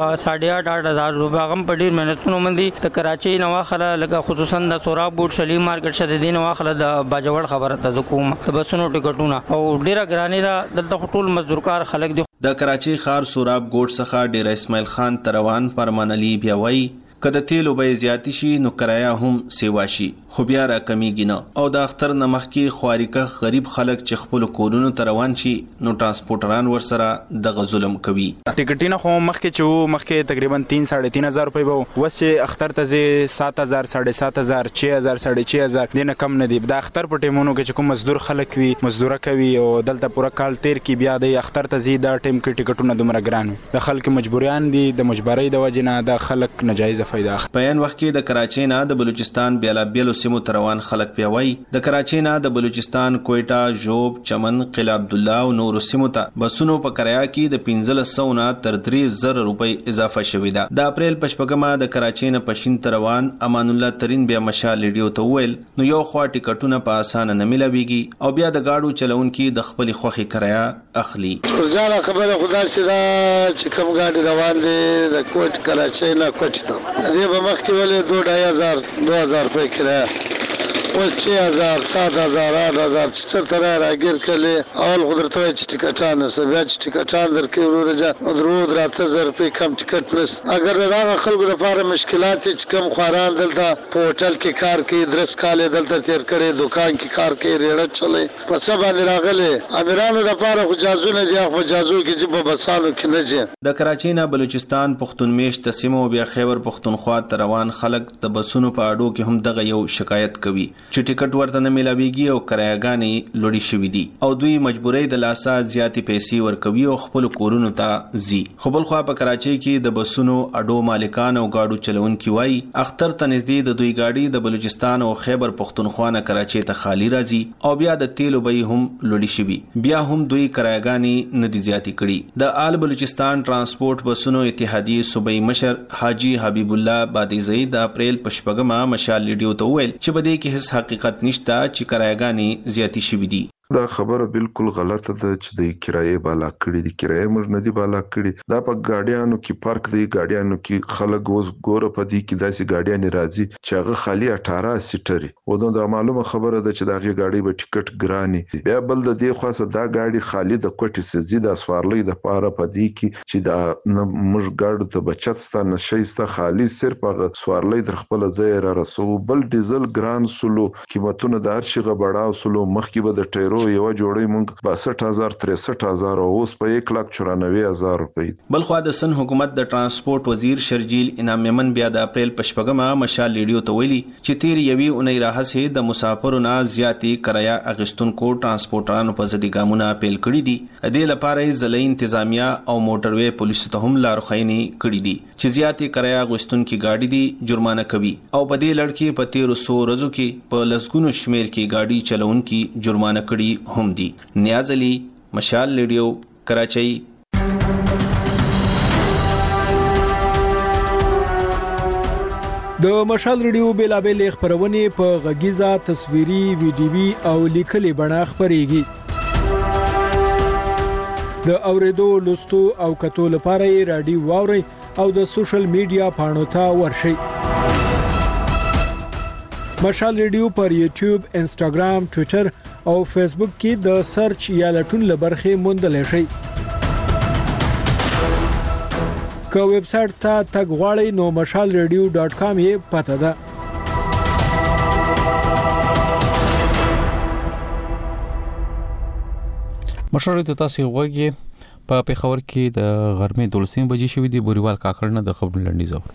Speaker 4: 8.5 روپۍ. هغه په ډېر محنتونو باندې د کراچۍ نه واخله، لکه خصوصا د سوراب بوټ شلی مارکیټ شه د دې نه واخله د باجوړ خبره ته کوم د بسونو ټیکټونه او ډېره ګرانې ده. دلته ټول مزدورکار خلک دي.
Speaker 24: د کراچۍ ښار سوراب ګوټ څخه ډیر اسماعیل خان تروان فرمان علي بیاوي کله تیلو به زیاتی شي نو کرایه هم سیوا شي، خو بیا را کمیږي نه. او د اختر نمخ کې خواریکه غریب خلک چې خپل کورونو ته روان شي نو ترانسپورټران ورسره د ظلم کوي.
Speaker 5: ټیکټینه خو مخکې چې مخکې تقریبا 3-3.5 روپۍ به وس چې اختر ته 7000 7.5 6000 6.5 دینه کم نه دی. د اختر په ټیمونو کې چې کوم مزدور خلک وي مزدوره کوي او دلته پوره کال تیر کې بیا د اختر ته زی د ټیم کې ټیکټونه دومره ګران وي. د خلک مجبوریان دي د مجبورۍ د وجې نه د خلک ناجایز فائدہ.
Speaker 24: په یان وخت کې د کراچۍ نه د بلوچستان بیلابیلو سیمو تروان خلک پیوي د کراچۍ نه د بلوچستان کوئټه جوب چمن قلعه عبد الله او نور سیمو ته بسونو په کرایه کې د 1500 نه تر 3000 روپۍ اضافه شوې ده. د اپریل په شپږمه د کراچۍ نه پښین تروان امان الله ترين بیا مشال ریډیو ته ویل نو یو خوا ټیکټونه په اسانه نه ملويږي او بیا د گاډو چلونکو د خپل خوخي کرایه اخلي.
Speaker 7: ځاله خبره خدا سره چې کوم گاډي روان دي د کوټ کراچۍ نه کوټ ته مخکې ولې 2000 روپۍ کرایه اوس 6000 7000 8000 چې څه تر راګیر کړي اول قدرت وای چې ټیکټان سبا چې ټیکټان درکې ورورجا درود راته 1000 روپۍ کم ټیکټ نس. اگر دا خلکو لپاره مشکلات چې کم خواران دلته په هوټل کې کار کوي درس کال دلته تیر کړي دکان کې کار کوي ریړه چلے په سبا لراغله امیرانو لپاره خو جازونه دي خو جازو کې چې په بسانو کې نه ځي.
Speaker 24: د کراچۍ نه بلوچستان پښتون میشت سیمو بیا خیبر پښتونخوا تروان خلک د بسونو په اډو کې هم دغه یو شکایت کوي چې ټیکټ ورته نه ملاويږي او کرایه‌ګانې لوړې شوې دي او دوی مجبورۍ د لاسه زیاتې پیسې ورکوي او خپل کورونو ته ځي. خو بل خو په کراچۍ کې د بسونو اډو مالکان او گاډو چلونکي وایي اختر ته نږدې د دوی گاډي د بلوچستان او خیبر پښتونخوا نه کراچۍ ته خالی راځي او بیا د تیلو بیې هم لوړې شوي، بیا هم دوی کرایه‌ګانې نه دي زیاتې کړي. د آل بلوچستان ترانسپورت بسونو اتحادیې صوبایي مشر حاجی حبیب الله بادیزی د اپریل په شپږمه مشال ریډیو ته ویل چې بده کې هیڅ حقیقت نشته چې کرایه‌ګانې زیاتې شوې دي.
Speaker 25: دا خبره بالکل غلطه ده چې د کرایې بالا کړي دي. کرایې موږ نه دي بالا کړي. دا په ګاډیانو کې پارک دی، ګاډیانو کې خلک اوس ګوره په دې کې داسې ګاډیان راځي چې هغه خالی 18 سیټري او دا معلومه خبره ده چې دا غاډي به ټیکټ ګراني. بیا بل د دې خاصه دا ګاډي خالی د کوټې سزي د سوارلې د پاره په دې کې چې دا موږ ګاډو ته بچت ستانه شيسته خالی صرف هغه سوارلې در خپل ځای را رسو. بل ډیزل ګران سلو قیمتونه د هر شي غبړاو سلو مخکې به د ټیرو یو جوړې مونږ 62000 63000 او اوس په 1,94,000 روپۍ.
Speaker 24: بل خو د سن حکومت د ترانسپورت وزیر شرجیل انعام میمن بیا د اپریل په شپږمه مشال ریډیو ته ویلي چې تیر یوې اونۍ راهسې د مسافرو نه زیاتې کرایه اغستونکو ترانسپورټرانو په ضد ګامونه اپیل کړي دي. د دې لپاره ضلعي انتظامیه او موټروي پولیسو ته هم لارښوونې کړې دي چې زیاتې کرایه اغستونکو گاډي دي جرمانه کوي او په دې لړ کې په 1300 ورځو کې په لسګونو شمیر کې گاډي چلونکو جرمانه کړي هم دي. نیاز علي مشال ریډیو کراچۍ.
Speaker 23: د مشال ریډیو بیلابل خبرونه په غږیزه تصویري ویډیوي او لیکلي بڼه خبريږي. د اوریدو لوستو او کتو لپاره رادیو واوري او د سوشل میډیا پاڼو ته ورشئ. مشال ریډیو پر یوټیوب، انسټاګرام، ټوئیټر او فیسبوک کې د سرچ یا لټون لبرخه موندل شي. که ویب سټ ته تګ غواړئ نو mashalradio.com یې پته ده.
Speaker 1: مشال ته تاسو وګورئ په پیښور کې د غرمې 12 بجې شوې دي. بوريوال کاکړ نه د خبرونو لنډیز اورو.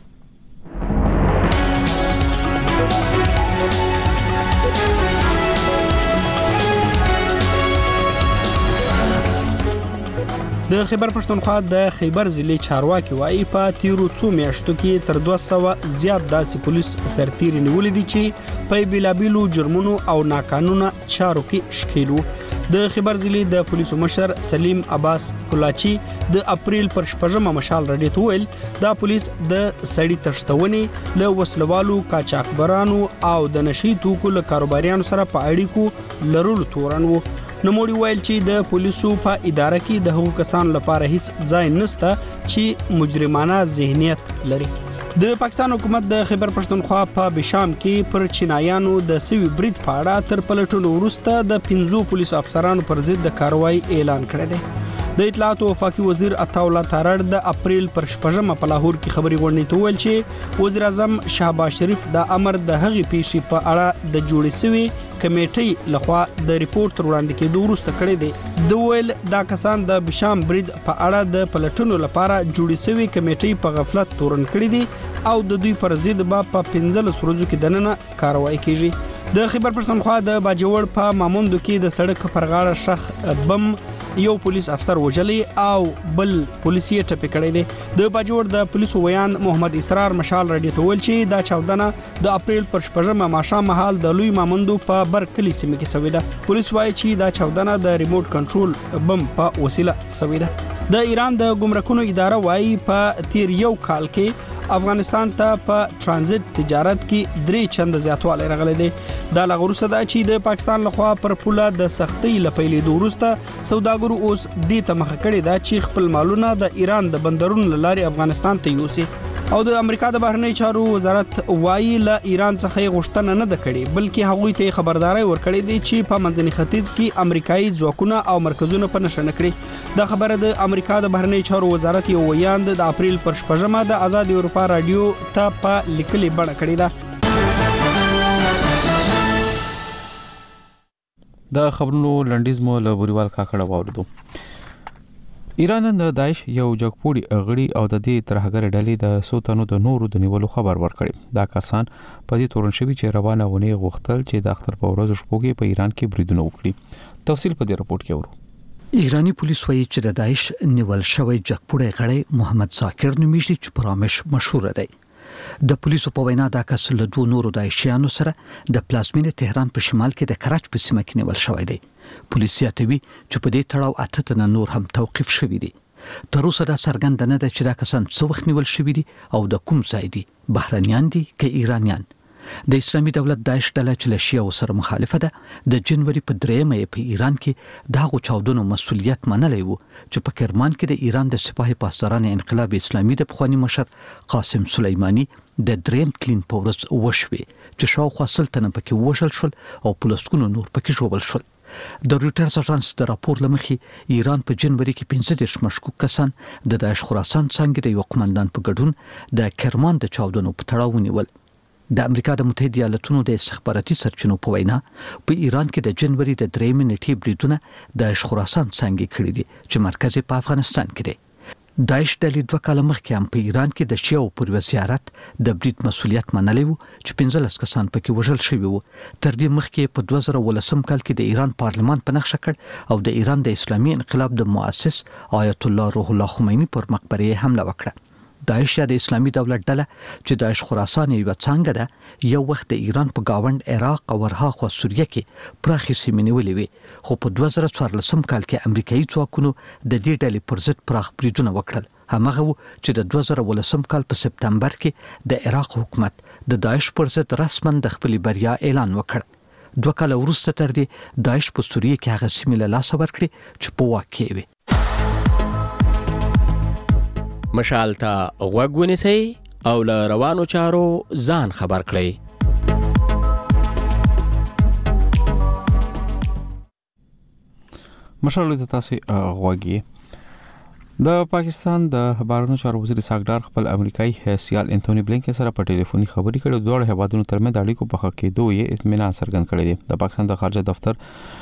Speaker 2: د خیبر پښتونخوا د خیبر ضلع چارواکي وايي په تیرو څو میاشتو کې تر 200 زیات داسې پولیس سرتیري نیولې دي چې په بیلابیلو جرمونو او ناقانونه چارو کې شکیلو. د خیبر ضلع د پولیسو مشر سلیم عباس کلاچی د اپریل پر 8 مشال رډیو ته ویل دا پولیس د سړی تشتونې له وسلوالو قاچاقبرانو او د نشي توکو له کاروباریانو سره په اړیکو لرلو تورن وو. نوموړي ویل چې د پولیسو په اداره کې د حقوق کسانو لپاره هیڅ ځای نشته چې مجرمانه ذهنیت لري. د پاکستان حکومت د خیبر پښتونخوا په بشام کې پر چینایانو د سوي برید په اړه تر پلټونو وروسته د 15 پولیس افسرانو پر ضد د کاروایی اعلان کړی دی. د اطلاعات او وفاقي وزیر عطاالله تارړ د اپریل پر 8 په لاهور کې خبري غونډې ته ویل چې وزیر اعظم شهباز شریف د امر د هغې پیښې په اړه د جوړې شوی کمیټې لخوا د ریپورت وړاندې کېدو وروسته کړی دی. د ویل دا کسان د بشام برید په اړه د پلټونو لپاره جوړې شوی کمیټې په غفلت تورن کړی دي او د دوی پر ضد به په 15 ورځو کې دننه کاروایی کیږي. د خیبر پښتونخوا د باجوړ په ماموندو کې د سړک پر غاړه شخ بم یو پولیس افسر وژلی او بل پولیسي ټپي کړی دی. د باجوړ د پولیسو ویان محمد اسرار مشال رډیو ته ویل چې دا چاودنه د اپریل پر 8 ماښام مهال د لوی ماموندو په برکلی سیمه کې شوې ده. پولیس وایي چې دا چاودنه د ریموټ کنټرول بم په وسیله شوې ده. د ایران د ګمرکونو اداره وایي په تیر یو کال کې افغانستان ته په ترانزیت تجارت کې 3 چنده زیاتوالی راغلی دی. دا لغوروسه ده چې د پاکستان لخوا پر پوله د سختۍ لپیلې دوروسته سوداګرو اوس دې ته مخه کړې ده چې خپل مالونه د ایران د بندرونو لارې افغانستان ته یوسي. او د امریکا د بهرنی چارو وزارت وایي له ایران څخه غوښتنه نه ده کړې بلکې هغوی ته خبرداري ورکړې دي چې په منځني ختیځ کې امریکایي ځواکونه او مرکزونه په نشه نه کړي. دا خبره د امریکا د بهرنی چارو وزارت یو ویاند د اپریل پر 8 د آزاد اروپا رادیو ته په لیکلي بڼه کړې ده.
Speaker 1: دا خبرونو لنډیز مو له بوريوال کاکړه واوریدو. ایران د داعش یو جګپوړي اغړي او د دې ترهګر ډلې د سوتانو د نورو د نیولو خبر ورکړي. دا کسان په دې تورن شوی چې روانه ونی غوښتل چې د اختر په ورځ شپږې په ایران کې بریدونه وکړي. تفصیل په دې رپورت کې ورو.
Speaker 8: ایرانی پولیس وایي چې د داعش نیول شوی جګپوړي غړي محمد ذاکر نومیږي چې پرامش مشهور دی. د پولیسو په وینا دا کس له دوه نورو داعشیانو سره د پلازمینې تهران په شمال کې د کراچ په سیمه کې نیول شوی دی. پولیس یاتوي چې په دې تړاو 8 تنه نور هم توقيف شوي دي. تر اوسه دا څرګند نه ده چې دا کسان څو وخت نیول شوي دي او د کوم ځای دي، بهرانيان دي که ایرانیان. د اسلامي دولت داعش ډله چې له شیعو سره مخالفه ده د جنوري په 3 په ایران کې دغه چاودنو مسؤلیت منلی وو چې په کرمان کې د ایران د سپاه پاسداران انقلاب اسلامي د پخوانی مشر قاسم سلیمانی د دریم کلین په ورځ وشوي چې شاوخوا 100 تنه پکې وژل شول او پولیسونو نور پکې ژوبل شول. د رويټرز اژانس د راپور لمخې ایران په جنوري کې 15 مشکوک کسان د داعش خراسان څنګه د یو قومندان په ګډون د کرمان د چاودنو په تړاو ونیول. د امریکا د متحده ایالاتونو د استخباراتي سرچینو په وینا په ایران کې د جنوري د 3 نیټې بریدونه د خراسان څنګه کړی دي چې مرکز په افغانستان کې دی. داعش ډلې 2 کال مخکې هم په ایران کې د شیعو پر زیارت د برید مسؤلیت منلی وو چې 15 کسان پکې وژل شوي وو. تر دې مخکې په 2018 کال کې د ایران پارلمان په نقشه کړ او د ایران د اسلامي انقلاب د مؤسس آیت الله روح الله خمینی پر مقبره حمله وکړه. داعش د اسلامي دولت ډله چې داعش خراسان یو څنګه ده یو وخت د ایران په گاوند عراق او ورهاخوا سوریه کې پراخې سیمې نیولې وي، خو په 2014 کال کې امریکایي ځواکونو د دې ډلې پر ضد پراخ بریدونه وکړل. همغه چې د 2018 کال په سپتمبر کې د عراق حکومت د داعش پر ضد رسما د خپل بریا اعلان وکړ. 2 کال وروسته تر دې داعش په سوریه کې هغه سیمې له لاسه ورکړې چې په واک کې وي.
Speaker 9: مشال ته غوږ ونیسئ او له روانو چارو ځان خبر کړئ.
Speaker 1: مشر له تاسو غواګي د پاکستان د بهرنیو چارو وزیر اسحاق ډار خپل امریکایي سیال انټونی بلینکن سره په ټلیفوني خبرې کړې. دوه هیوادونو ترمنځ د اړیکو په ښه کېدو یې اطمینان څرګند کړی دی. د پاکستان د خارجه دفتر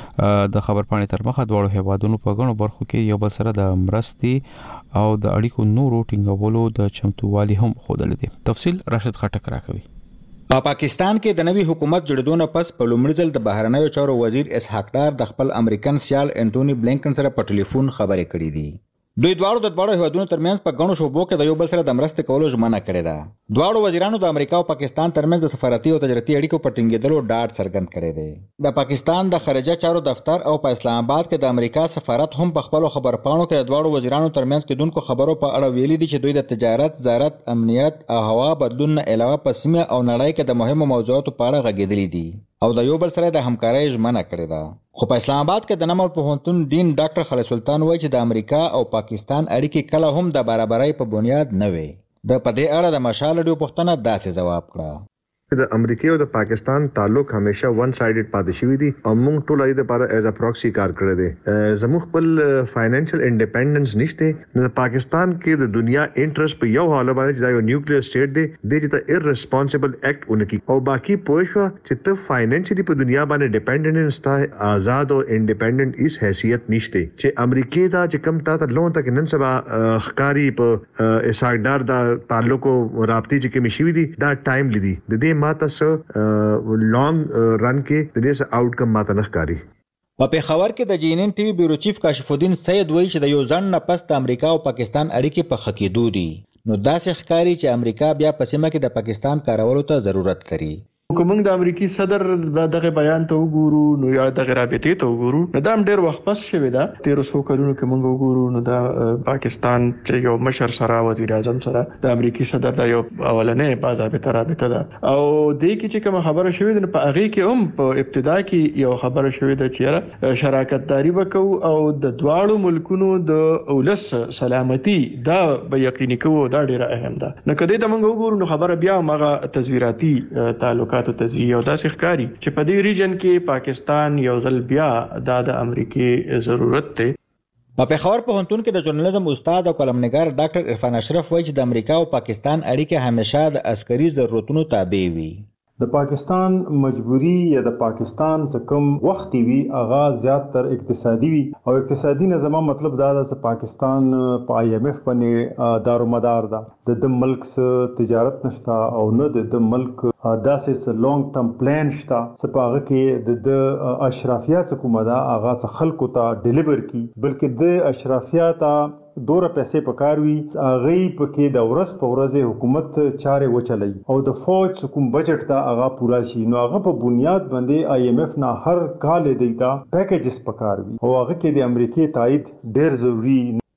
Speaker 1: د خبرپاڼې تر مخه دوه هیوادونو په غونډو برخو کې یو بل سره د مرستې او د اړیکو نورو ټینګولو د چمتووالي هم ښودل دي. تفصیل راشد خټک راکوي.
Speaker 10: په پاکستان کې د نوي حکومت جوړېدو نه پس په لومړي ځل د بهرنیو چارو وزیر اسحاق ډار د خپل امریکن سیال انټونی بلینکن سره په ټلیفون خبرې کړې دي. دوی دواړو هیوادونو ترمنځ په غنو شوبو کې د یو بل سره د مرستې کولو ژمنه کړې ده. دواړو وزیرانو د امریکا او پاکستان ترمنځ د سفارتي او تجارتي اړیکو په ټینګېدلو ډاډ څرګند کړی دی. د پاکستان د خارجه چارو دفتر او په اسلام آباد کې د امریکا سفارت هم په خپل خبرپاڼو کې د دواړو وزیرانو ترمنځ کېدونکو خبرو په اړه ویلي دي چې دوی د تجارت، زراعت، امنیت او هوا بدلون نه علاوه په سیمه او نړۍ کې د مهمو موضوعاتو په اړه غږېدلي دي او د یو بل سره د همکارۍ ژمنه کړې ده. خو په اسلام آباد کې د نمل پوهنتون ډین ډاکټر خالد سلطان وایي چې د امریکا او پاکستان اړیکې کله هم د برابرۍ په بنیاد نه وي. د په دې اړه د مشال رادیو پوښتنه داسې جواب کړه.
Speaker 11: د امریکا او د پاکستان تعلق همیشه ون سایډډ پاتې شوی دی او موږ ټول ایده لپاره ایز ا پروکسی کار کړی دی. زموږ خپل فاینانشل انډیپندنس نشته. د پاکستان کې د دنیا انټرست په یو حواله باندې چې دا یو نیوکلیئر سټیټ دی د دې ته ایرریسپانسیبل اکټ اونکی او باقی پوښوا چې ته فاینانشلی په دنیا باندې ډیپندنت ستا آزاد او انډیپندنت اس حیثیت نشته چې امریکا دا چې کم تا لون تک نن سبا خکاری په اسحاق ډار دا تعلق او رابطې چې کوم شي دي دا ټایم لیدي د دې ماته سره لانګ رن کې د دې سره آوټکم ماته نه ښکاري.
Speaker 10: په پېښور کې د جینن ټي وي بیورو چیف کاشف الدین سید وایي چې د یو ځن نه پس د امریکا او پاکستان اړیکې په ښه کېدو دي. نو داسې ښکاري چې امریکا بیا په سیمه کې د پاکستان کارولو ته ضرورت لري.
Speaker 12: کومنګ د امریکای صدر دغه بیان ته وګورو نو یا دغه رابطې ته وګورو نو دا ډېر وخت پس شوی دا 1300 کلونو کې موږ وګورو نو دا پاکستان چې یو مشر سره وزیر اعظم سره د امریکای صدر دا یو اولنې باضابطه رابطه ده او د کې چې کوم خبره شوی ده په هغه کې هم په ابتدا کې یو خبره شوی ده چې شراکت داری وکاو او د دواړو ملکونو د اولس سلامتی دا به یقیني کوو دا ډېر اهم ده. نو کله دا موږ وګورو نو خبره بیا مغه تصویراتي تعلقات تزیه او داسې ښکاری چې په دې ریجن کې پاکستان یو ځل بیا د امریکای ضرورت دی.
Speaker 10: په پېښور پوهنتون کې د ژورنالیزم استاد او کلمنګار ډاکټر عرفان اشرف وایي چې د امریکا او پاکستان اړیکې همیشه د عسکري ضرورتونو تابع وي.
Speaker 13: د پاکستان مجبوری یا د پاکستان څخه کم وخت وی اغاز زیات تر اقتصادي وی او اقتصادي نظام مطلب دا ده چې پاکستان په آی ایم ایف باندې دارومدار ده د ملک سره تجارت نشتا او نه د ملک داسې لونګ ټرم پلان شته چې په هغه کې د اشرافیات حکومت اغاز خلکو ته ډیلیور کی بلکې د اشرافیات دوره پیسې پکاروي هغه پکې د ورځ په ورځ حکومت چارې وچلای او د فوج کوم بجټ دا هغه پورا شي نو هغه په بنیاد باندې آی ایم ایف نه هر کال دیتا پیکیجز پکاروي او هغه کې د امریکای تایید ډېر ضروری.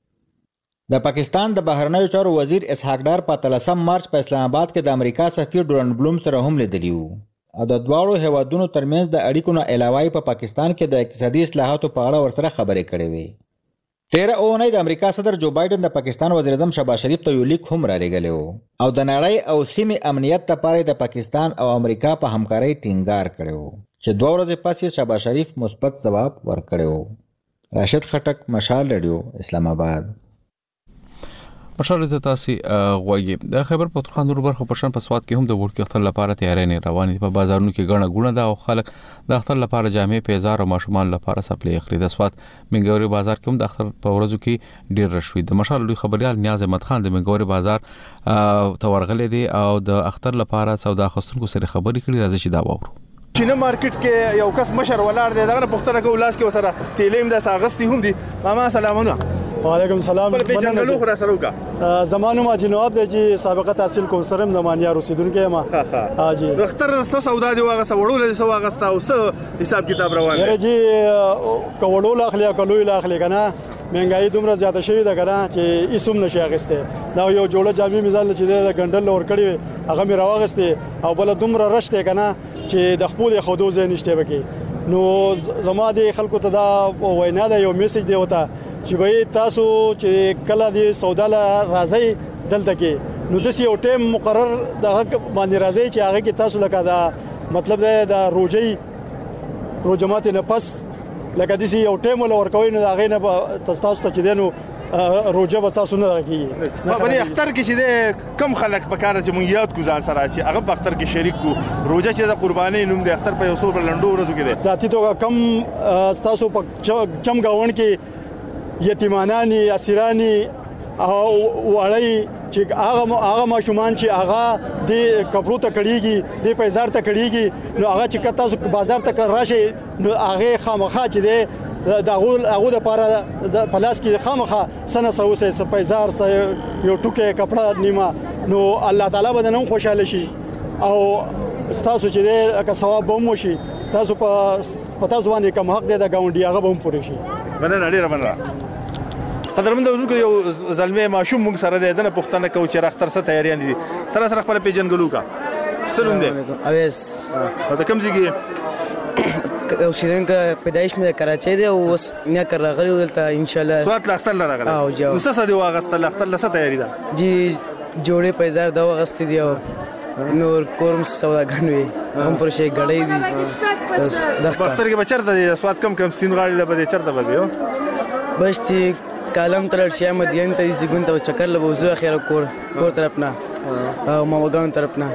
Speaker 10: د پاکستان د بهرنیو چارو وزیر اسحاق ډار په 13 مارچ په اسلام آباد کې د امریکا سفیر ډورن بلوم سره هم لیدلی وو او د دواړو هیوادونو ترمنځ د اړیکو نه علاوه په پاکستان کې د اقتصادي اصلاحاتو په اړه ورسره خبرې کړې وې. 13 اونۍ د امریکا صدر جو بایدن د پاکستان وزیر اعظم شهباز شریف ته یو لیک هم را لېږلی وو او د نړۍ او سیمې امنیت لپاره د پاکستان او امریکا په همکارۍ ټینګار کړی وو چې 2 ورځې پس یې شهباز شریف مثبت ځواب ورکړی وو. راشد خټک، مشال رادیو، اسلام آباد.
Speaker 1: مشال ته تاسو غوږی د خیبر پختونخوا نور برخو پرشن په سواد کې هم د وړکي اختر لپاره تیاری نه روان دي. په بازارونو کې غڼه ده او خلک د اختر لپاره جامې پیزار او ماشومان لپاره سپلې اخلي. د سواد منګوري بازار کې هم د اختر په ورځو کې ډیر رش وي. د مشال لوی خبريال نیاز احمد خان د منګوري بازار تورغلې دي او د اختر لپاره سودا خستونکو سره خبرې کړي. راځي چې دا وورو.
Speaker 14: چینه مارکیټ کې یو کس مشر ولاړ دی دغه پختنه کو لاس کې وسره تیلیم د ساغستی هم دي. ماما سلامونه.
Speaker 26: وعلیکم السلام.
Speaker 14: مننه له خره سره وکا
Speaker 26: زمانو ما جنوب دی چې سابقه تحصیل کوم سره د مانیا رسیدونکو ما
Speaker 14: حاجی اختر سودا دی واغه سوړول سو واغستا او حساب کتاب روان
Speaker 26: دی جی کوړول اخلي کلوې اخلي کنه مهنګای دومره زیاته شوې ده کنه چې ایسوم نشي اغسته دا یو جوړه جامې مثال چې د ګندل ور کړی هغه می راوغسته او بل دومره رشته کنه چې د خپل خودو ځای نشته وکي نو زما د خلکو ته دا وینا ده یو میسج دی وته چې به تاسو چې کله دی سودا راځي دلته کې نو د یو ټیم مقرر د حق باندې راځي چې هغه کې تاسو لکه دا مطلب ده د روجمات نه پس لکه دسی یو ټیم ول ورکوي نو هغه نه تاسو ته چې دینو روجه به تاسو نه راکېږي.
Speaker 14: په دې اختر کې چې کم خلک په کار چې مونږ یاد ګزار سره چې هغه په اختر کې شریک کو روجه چې د قربانۍ نوم د اختر په یو څو لنډو ورځو کې ده.
Speaker 26: ذاتی توګه کم تاسو په چم گاون کې یتیمانانی اسیرانی او وړي چې هغه ماشومان چې هغه د کپړو ته کړيږي د پیزار ته کړيږي نو هغه چې تاسو بازار ته راشي نو هغه خامخا چې ده هغه د پاره د پلاس کې خامخا سنه سوسه سپیزار سه یو ټوکه کپڑا نیمه نو الله تعالی به نن خوشاله شي او تاسو چې د ثواب هم وشي تاسو په تاسو باندې کوم حق دی د گاونډي هغه به هم پوره شي.
Speaker 14: مننه ډیره مننه. قدرمن دونکو یو زلمه ماشوم موږ سره د دنه پښتنه کو چې اختر څه تیاریان دي تر سره خپل پیجنګلو کا سلام دی اویس دا کوم ځای
Speaker 6: اوسیدن کا پیدائش مې کراچۍ دی او اوس نه کر راغلی ولته ان شاء الله
Speaker 14: سوات لاختل راغلی نو څه دی واغستل لاختل څه تیاری ده
Speaker 6: جی جوړې پیزار دا واغست دی او نور کورم سوداګان وي هم پر شي غړې دي
Speaker 14: د اختر کې بچرته دی سوات کم سین غاړي له بده چرته بځيو
Speaker 6: بشتي کالم تر شیا مدین ته زګون ته چکر لبوزو اخر کور طرف نه او ماوګان طرف نه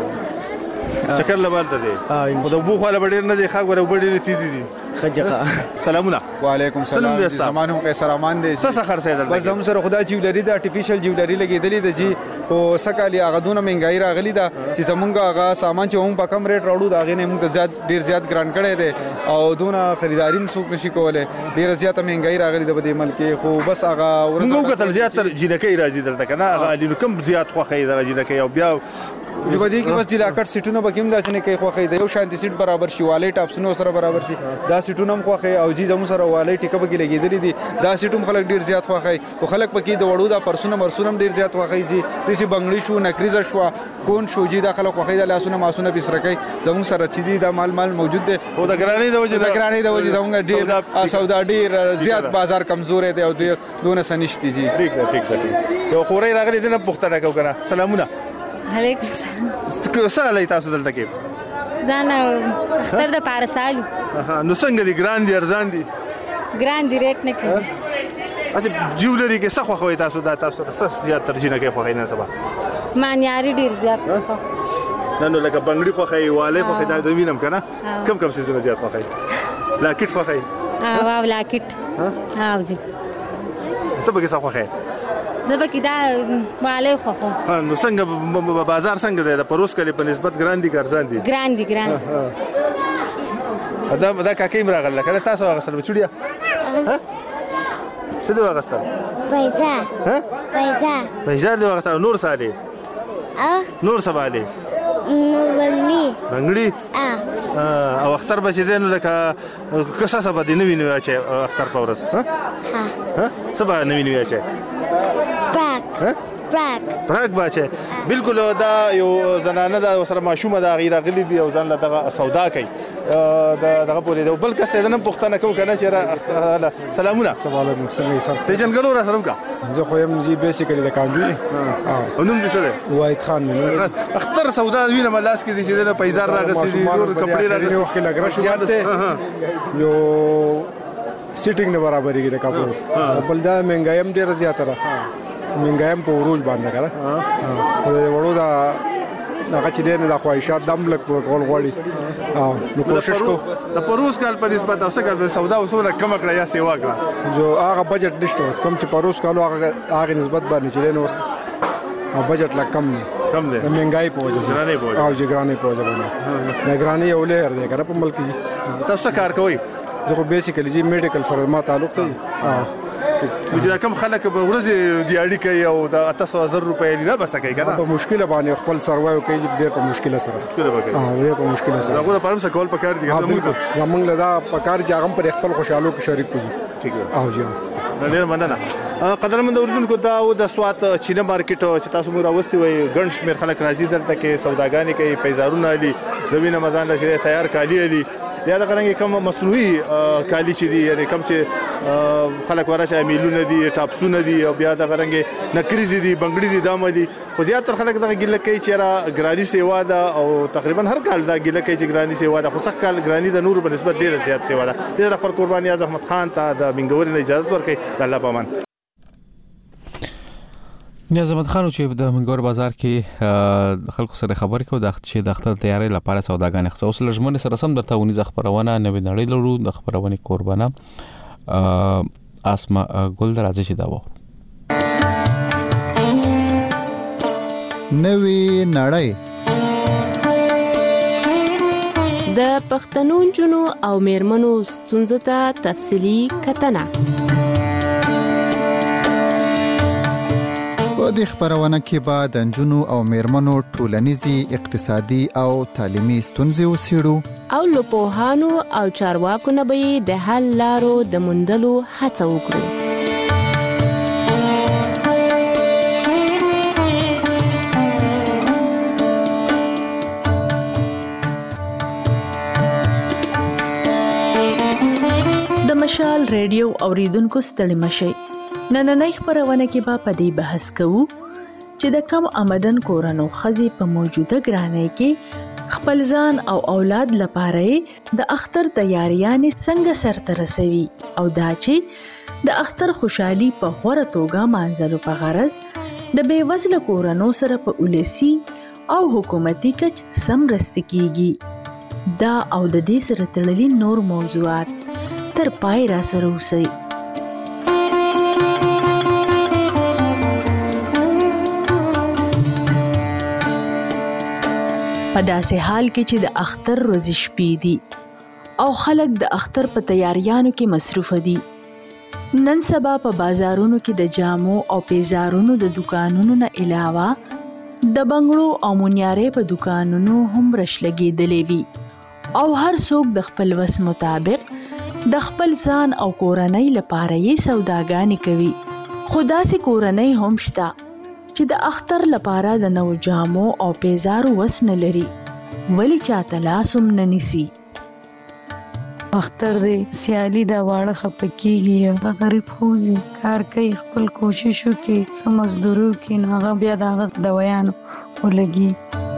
Speaker 14: چکر لبال ته دی او د بو خاله ډیر نه دی خا غره ډیر تیزی دي
Speaker 6: خجقه
Speaker 14: سلامونه
Speaker 15: وعلیکم السلام زمانو قیصر امان دی
Speaker 14: څه خرڅه ده
Speaker 15: بس هم سره خدای جیولری د ارتفیشل جیولری لګیدلې د جی او سکالي هغه دونه مهنګای راغلی دا چې زمونږ هغه سامان چې هم په کم ریټ راوړو دا غي نه موږ ډیر زیات ګران کړي دي او دونه خریداري څوک نشي کوله ډیر زیات مهنګای راغلی د بده ملک خو بس هغه
Speaker 14: ورته کتل زیات تر جنکې راځي دلته کنه هغه الینو کم زیات خوخې درجه ده کې او بیا
Speaker 15: جو بدی کې بس جلاکټ سیټونو بکیم دا چې نه کوي خوخې دی یو شانتي سیټ برابر شي والي ټاپسونو سره برابر شي دا سیټونو هم خوخې او جی زمو سره والي ټیکه بګی لګیدلې دي دا سیټوم خلک ډیر زیات خوخې او خلک پکې د وړو دا پرسونه مرسونم ډیر زیات خوخې جی دسی بنگړي شو نکریزه شو کون شو جی دا خلک خوخې د لاسونه ماسونه بسرکې زمو سره چې دی دا مال موجود دی
Speaker 14: او د ګرانی د وجه
Speaker 15: زمو ډیر سودا ډیر زیات بازار کمزور دی او دونه سنشتي جی
Speaker 14: ټیک یو خوري راغلي دنه پختنه کو کنه سلامونه
Speaker 16: علیکم السلام
Speaker 14: څه لای تاسو دلته کې
Speaker 16: ځان اختر د پارسال
Speaker 14: نو څنګه دي ګران دي ارزان دي
Speaker 16: ګران دي ریټ نه کوي
Speaker 14: اته جیولری کې څه خوښوي تاسو دا تاسو څه زیات ترجیح نه کوي خوښ نه سبا
Speaker 16: مانیاري ډیر زیات
Speaker 14: نو لکه بنگړي خوښي والي خوښي دا وینم کنه کم سيزونه زیات خوښي لاکټ خوښي
Speaker 16: واو لاکټ ها جی
Speaker 14: ته به څه خوښي
Speaker 16: زبا کې دا والي خوخو
Speaker 14: نو څنګه بازار څنګه دی د پروس کلی په نسبت ګران دي ګرځان دي
Speaker 16: ګران
Speaker 14: دا کاکې راغله کنه تاسو هغه سره چړیا څه دی هغه سره پیسې دی هغه سره نور ساده نور سباله بنگړي او اختر بچی دین لکه کسا سبا دی نوی نوی اچه اختر په ورځ ها سبا نوی نوی اچه پراک باچه بالکل دا یو زنانه دا سره ماشومه دا غیر غلی دی او ځان له دغه سودا کوي دغه پورې د بل کس ته نه پښتنه کو کنه چې سلامونه
Speaker 15: سلام سره
Speaker 14: پیجنګلو را سره کا
Speaker 15: زه خو يم زی بیسیکلی د کانجوی
Speaker 14: او نوم دې څه دی
Speaker 15: واحد خان مې
Speaker 14: اختر سودا وینه ملاس کې دي چې د پیزار راغستې دي نور کپڑے راغستې
Speaker 15: وخت لګرش جاته یو سیټینګ نه برابرېږي د کاپو بل دا مهنګایم ډیر زیاته ده مهنګایم په ورول باندې کړه وړو دا هغه چې دې نه د خواهشات دم لک په کول غوړي نو کوشش کو
Speaker 14: د پروس کال په نسبت اوسه کال سودا وسوله کم کړه یا سیوا کړه
Speaker 15: جو هغه بجټ نشته اوس کم چې پروس کالو هغه نسبت باندې چې نو بجټ لا کم دی مهنګای په وجه او جګرانې په وجه باندې نگرانی یو لهر دی کړه په ملک
Speaker 14: تاسو کار کوئ
Speaker 15: زه بیسیکلی جی میډیکل سره ما تعلق دی
Speaker 14: وجدا کم خلک په ورځ دی اړی کوي او د 8000 روپۍ نه بس کوي کنه
Speaker 15: په مشکله باندې خپل سروایو کوي ډېر په مشکله سره ډېر په مشکله سره
Speaker 14: هغه په پرم سکول پکار دي
Speaker 15: موږ له دا پکار جاغم پر خپل خوشاله کې شریک کوي
Speaker 14: ٹھیک
Speaker 15: او جی
Speaker 14: ډېر مننه قدرمن اوردونکو دا او د سوات چینه مارکیټ چې تاسو مو راوستي وي ګڼ شمېر خلک راځي دلته کې سوداګانې کوي پیزارونه علي زمينه مدان لشي تیار کالی علي یا د غرنګ کم مصنوعي کالی چې دي یعنی کم چې خلک ورچا میلونه دي ټاپسونه دي او بیا د غرنګ نکریزي دي بنگړي دي دامه دي خو زیات تر خلک دغه ګیله کوي چې را ګرانی سیوا ده او تقریبا هر کال دا ګیله کوي چې ګرانی سیوا ده خو سخت کال ګرانی د نور په نسبت ډیره زیات سیوا ده د خپل قرباني اعظم احمد خان ته د منګوري نه اجازه ورکړي الله پامان
Speaker 1: نیاز احمد خان چې د منګور بازار کې خلکو سره خبرې کوي د چې د اختر تیاری لپاره سوداګان خصوص لجمن سره سم درته ونی خبرونه نوې نړۍ لرو د خبرونه قربانه اسما ګل درازي چې داو
Speaker 17: نوې نړۍ د پښتنو جنو او میرمنو ستونزو ته تفصیلی کتنه
Speaker 18: په دې خبرونه کې به د جنو او میرمنو ټولنیزي اقتصادي او تعلیمي ستونزې وسیړو
Speaker 17: او لپوهانو او چارواکو نه به د حل لارو د موندلو هڅه وکړو
Speaker 19: مشال ریډیو اوریدونکو ستړي مشي نننۍ خبرونه کې به په دې بحث کوو چې د کم آمدن کورونو خزي په موجوده ګرانۍ کې خپل ځان او اولاد لپاره د اختر تیاریانې څنګه سرته رسوي او دا چې د اختر خوشحالي په غوړه توګه مانځلو په غرض د بیوزله کورونو سره په اولسي او حکومتي کچ سم رسټ کیږي دا او د دې سره تړلي نور موضوعات تر پای را سره اوسئ په داسې حال کې چې د اختر ورځې شپې دي او خلک د اختر په تیاریانو کې مصروف دي نن سبا په بازارونو کې د جامو او پیزارونو د دکانونو نه علاوه د بنگړو او مونیارې په دکانونو هم رش لګېدلې وي او هر څوک د خپل وس مطابق د خپل ځان او کورنۍ لپاره یې سوداګانې کوي خو داسې کورنۍ هم شته چې د اختر لپاره د نو جامو او پیزارو وس نه لري ولی چاته لاس هم نه نیسي
Speaker 20: اختر دی سیالي دا واړه خپکیږي غریب خوځي کار کوي خپل کوشش وکړي سم مزدورو کې نه هغه بیا دا دویانو ولګي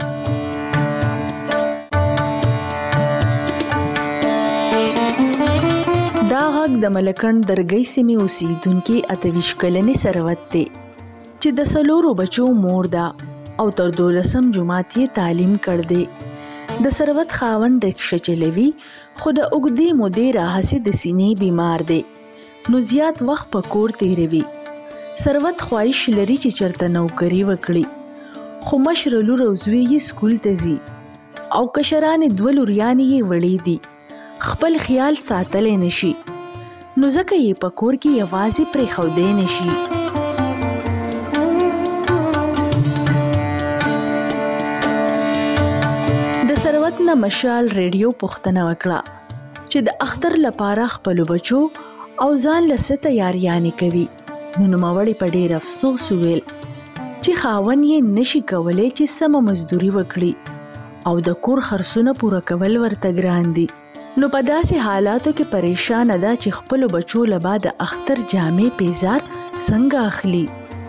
Speaker 19: دا غږ د ملکند درګۍ سیمې اوسیدونکي 28 کلنې سروت دی چې د سلورو بچو مور ده او تر 12 جماعت یې تعلیم کړ دی د سروت خاوند رکشه چلوي خو د اوګدې مودې راهسې د سینې بیمار دی نو زیات وخت په کور تیروي سروت خواهش لري چې چرته نوکری وکړي خو مشر لور او زوی یې سکول ته ځي او کشرانې دوه لوریانې یې وړې دي خپل خیال ساتلی نشي نو ځکه یې په کور کې یوازې پرېښودی نشي نه مشال ریډیو پوښتنه وکړه چې د اختر لپاره خپل بچو او ځان له تیاریانې کوي نو نوموړی په ډېر افسوس ویل چې خاوند یې نشي کولای چې سمه مزدوري وکړي او د کور خرڅونه پوره کول ورته ګران دي نو په داسې حالاتو کې پریشان ده چې خپل بچو له بعد اختر جامې پیزار څنګه اخلي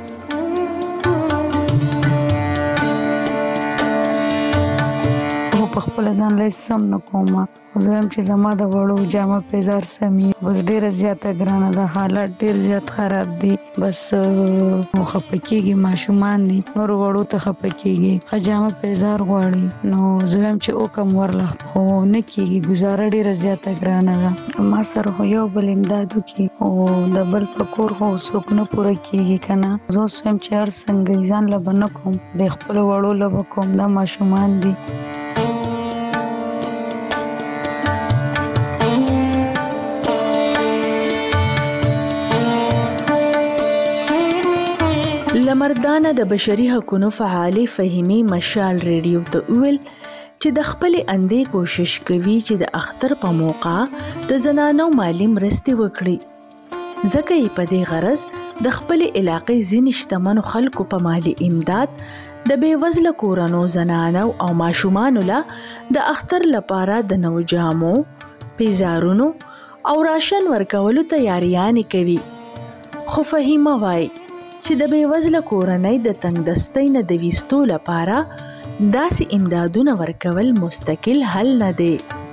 Speaker 20: خپل ځان له سم نه کوم زه هم چې زما د وړو جامه پیزار سمي بس ډیره زیاته ګرانه ده حالت ډیر زیات خراب دي بس خپکیږي ماشومان دي نور وړو ته خپکیږي جامه پیزار غواړي نو زه هم چې او کم ورله خو نه کیږي گزاره ډیره زیاته ګرانه ده ما سره یو بل امدادو کې او د بل پکور خو څوک نه پوره کیږي کنه زه هم چې هر څنګه ځان لبنه کوم د خپل وړو لب کوم دا ماشومان دي
Speaker 19: لمردانه د بشري حقوقو فعالې فهمي مشال ریډیو ته ویل چې د خپل اندې کوشش کوي چې د اختر په موقع د زنانو مالی مرستې وکړي ځکه یې په دې غرض د خپل علاقې ځینې شتمنو خلکو په مالی امداد د بیوزله کورونو زنانو او ماشومانو له د اختر لپاره د نو جامو پیزارونو او راشن ورکولو تیاریانې کوي. خو فهیمه وایي چې د بېوزله کورنۍ د تنګ دستۍ نه د ویستو لپاره داسې امدادونه ورکول مستقل حل نه دی.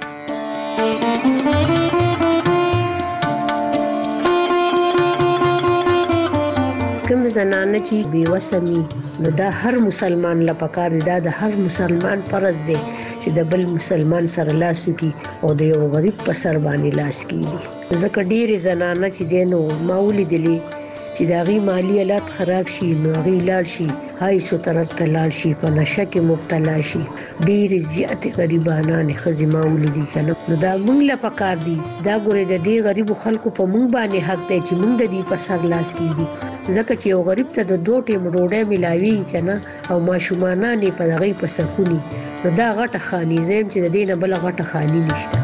Speaker 3: کوم زنانه چې بېوسه وي نو دا هر مسلمان له پکار دی، دا د هر مسلمان فرض دی چې د بل مسلمان سره لاس وکړي او د یو غریب په سر باندې لاس کېږدي. ځکه ډېرې زنانه چې دی نو ما ولیدلې چې د هغې مالي حالت خراب شي نو هغې لاړ شي هایسو طرف ته لاړ شي، په نشه کې مبتلا شي. ډېرې زیاتې غریبانانې ښځې ما ولیدي که نه. نو دا موږ له پکار دي، دا ګورې د دې غریبو خلکو په موږ باندې حق دی چې موږ د دې په سر لاس کېږدي. ځکه چې یو غریب ته د 2 ټیم ډوډۍ ملاویږي که نه او ماشومانان یې په هغې په سکوني، نو دا غټه خاني زیم چې د دې نه بله غټه خاني نشته.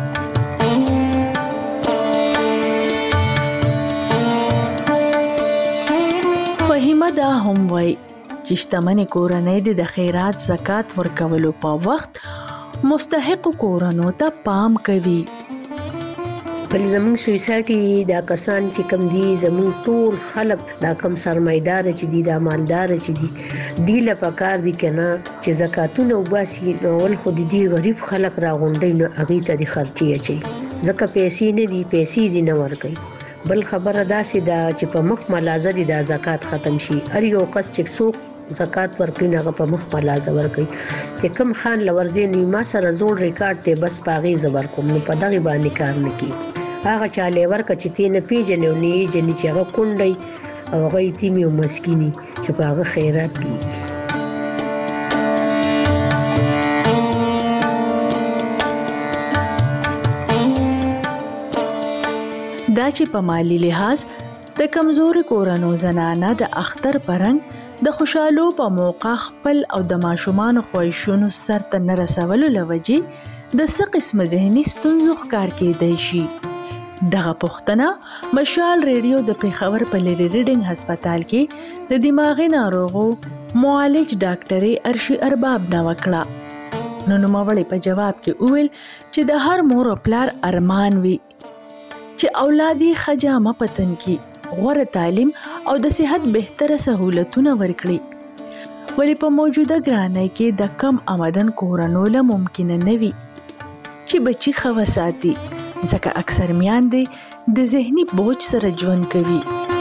Speaker 19: فهیمه دا هم وایي چې شتمنې کورنۍ د خیرات زکات ورکولو په وخت مستحق کورنو ته پام کوي.
Speaker 3: بل زموږ سوسایټي دا کسان چې کم دي، زموږ ټول خلک دا کم سرمایدار چې دي، دا مالدار چې دي، دی له پکار دي که نه چې زکاتونه وباسي. نو اول خو د دې غریب خلک راغونډوي نو هغې ته د خرچې اچوي، ځکه پیسې نه دي، پیسې دې نه ورکوي. بل خبره داسې ده چې په مخ ملازه دي دا زکات ختم شي. هر یو کس چې څوک زکات ورکوي هغه په مخ ملازه ورکوي چې کم خان لورځي نو ما سره زوړ ریکارډ ته بس پاغي زبر کوم نو په دغه باندې کار نه کوي. هغه چاله ورکه چې تینه پیژنې او نه جنې چې هغه کونډي او هغه یتیمي او مسکینی چې په هغه خیرات کوي.
Speaker 19: دا چې په مالی لحاظ د کمزوري کورنو زنانه د اختر پرنګ د خوشالو په موقع خپل او د ماشومان خواهشونو سرته نه رسولو لوجې د څه قسمه ذهني ستونزو ښکار کېدای شي. دغه پوښتنه مشال ریډیو د پیښور په لیری ریډینګ هسپتال کې د دماغي ناروغو معالج ډاکټرې ارشي ارباب نه وکړه. نو نوموړې په جواب کې وویل چې د هر مور او پلار ارمان وي چې اولادي خجامه پتن کی غوره تعلیم او د صحت بهتره سہولتونه ورکړي. ولی په موجوده ګرانۍ کې د کم آمدن کورنو له ممکن نه وي چې بچي ښه وساتي، ځکه اکثر میندې د ذهني بوج سره ژوند کوي.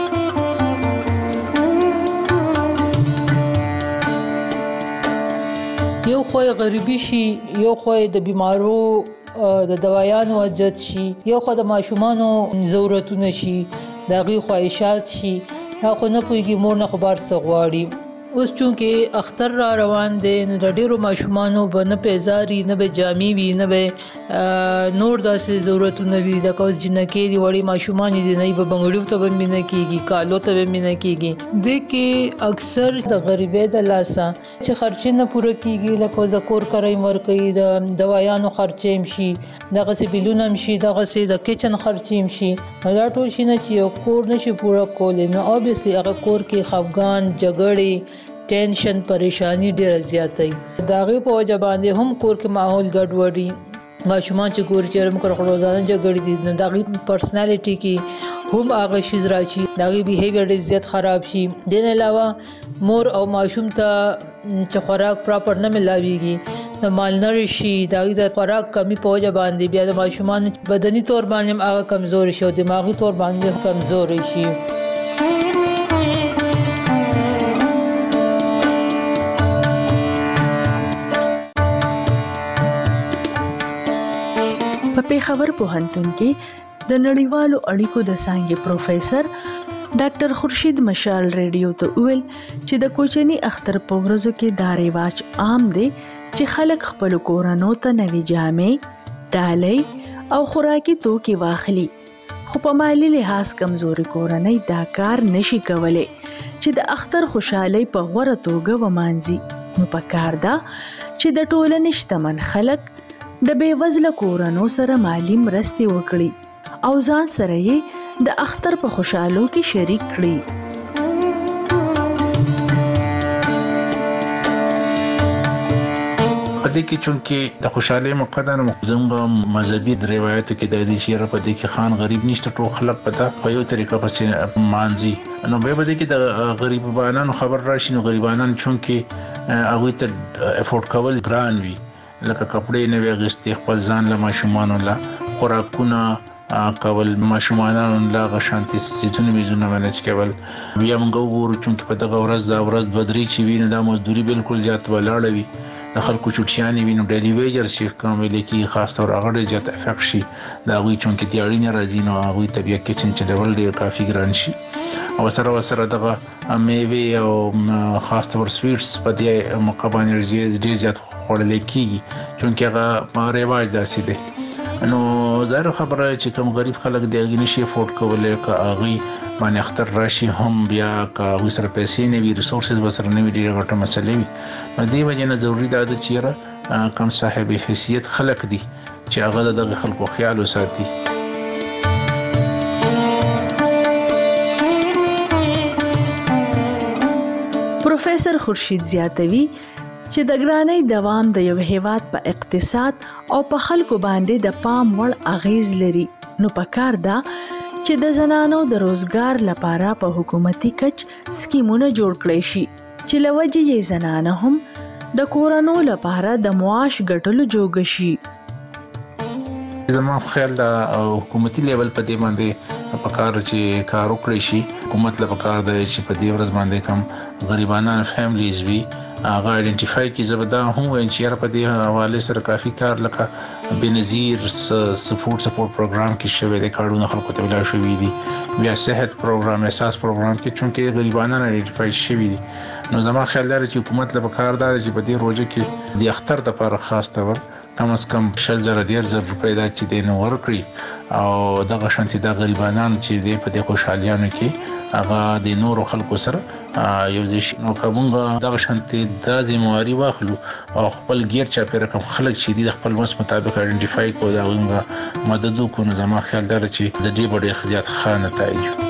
Speaker 4: یو خو غریبي شي، یو خو د بیمارو د دوايانو اجت شي، یو خو د ماشومانو ضرورتونه شي، د غي خواهشات شي، خو نه پويږي مور نه خبر سغواړي. اوس چونکه اختر را روان دي نو د ډیرو ماشومانو به نه پیزاري، نه به جامي وي، نه به نور داسې ضرورتونه وي. د کوز جنکې دی وړي ماشومان دي نه به بنګړیو ته به مینه کیږي، کالو ته به مینه کیږي. د کې اکثر د غریبې د لاسه چې خرچې نه پوره کیږي، لکه د کور کرایم ورکوي، د دوايانو خرچې شي، دغه سبیلونه شي، دغه سي د کچن خرچې شي. دا ټول شي نه چې یو کور نشي پوره کولای نو اوبسلی هغه کور کې خفګان، جګړې، ټینشن، پریشانی ډیره زیاتې. داغه په وجه باندې هم کور کې ماحول ګډوډي، ماشومان چې ګور چرم کړه روزانه جګړې دي، داغه پرسنالټي کې هم هغه شیز راځي، داغه بیهیویر ډیر زیات خراب شي. دین علاوه مور او ماشوم ته چې خوراک پراپر نه ملاويږي، د مالنریشي، داغه د خوراک کمی په وجه باندې بیا د ماشومان بدني تور باندې هغه کمزوري شي او دماغي تور باندې کمزوري شي.
Speaker 19: په پیښور پوهنتون کې د نړیوالو اړیکو د څانګې پروفیسور ډاکټر خورشید مشال ریډیو ته ویل چې د کوچني اختر په ورځو کې دا رواج عام دی چې خلک خپل کورونو ته نوې جامې، ډالۍ او خوراکي توکي واخلي. خو په مالی لحاظ کمزوري کورنۍ دا کار نشي کولای چې د اختر خوشحالي په غوره توګه ومانځي. نو پکار ده چې د ټولنې شتمن خلک د بېوزله کورنو سره مالی مرستې وکړي او ځان سره یې د اختر په خوشحالو کې شریک کړي.
Speaker 5: پدې کې چونکې د خوشاله مقدار زموږ مذهبي روایتو کې د دې شیره پدې کې خان غریب نشته ټول خلک پتا په یو طریقه پسې مانځي نو به پدې کې د غریبانو خبر راشي نو غریبانان چونکې هغه ته افورد کول ګران وي لکه کپڑے نه وغستې خپل ځان له ماشومان له خوراکونه کول ماشومان له غشانتي سيزونه ویزونه مانج کول بیا موږ وګورو چې په دغه ورځ بدري چې ویني د مزدوري بالکل زیات ولاړ وي د خلکو چټیانې وینو ډیلی ویجر شي کوم لیکي خاص تور هغه زیات افیکټ شي دا غوي چې د اړینې راځي نو هغه طبيعت کې چې ډول ډیر کافي ګران شي او سره دغه میوه او خاص تور سویټس په دې مقابل انرژي ډیر زیات خورل کیږي چې هغه رواج داسې دی نو زه خبره چې کوم غریب خلک دی نشي افورد کولای کا اغي باندې اختر راشي هم بیا کا وسره پیسې نه وي ریسورسز وسره نه وي ډیره غټه مسله وي نو دې وجه نه ضروری ده چې کم صاحب حیثیت خلک دي چې هغه د خلکو خیال وساتي
Speaker 19: پروفیسور خورشید زیاتوي چې د ګرانۍ دوام د یو هیواد په اقتصاد او په خلکو باندې د پام وړ اغیز لري نو پکار دا چې د زنانو د روزګار لپاره په حکومتي کچ سکیمونه جوړ کړي شي چې لوجه یې زنانه هم د کورونو لپاره د معاش ګټلو جوګ شي
Speaker 5: زما خیال د حکومتي لیول په دې باندې پکار چې کار وکړي شي حکومت لپاره پکار دی چې په دې ورځ باندې کم غریبانو فیملیز وي هغه ایدنټیفای کی زبدا هم چې په دې حواله سره کافي کار لکه بنظیر سپورټ پروګرام کې شوی د کارونو خلکو ته ویل شوی دي بیا صحت پروګرام اساس پروګرام کې چونکې غریبانو ایدنټیفای شوی دي نو زما خیال دی چې حکومت لپاره کار دی چې په دې روزه کې د اختر لپاره خاص تور کم از کم 100,000 روپۍ دا چې د نور کړی او دغه شانتي د غریبانو چې د په دې خوشحالیانو کې هغه د نور خلکو سره یو ځای نو کومه دغه شانتي د ذمہواری واخلو او خپل غیر چا پر کوم خلک چې د خپل مس مطابق ایدنټیفای کو دا غوږه مدد وکړو زما خیال دی چې د دې ډېر خدمت ښه نتایج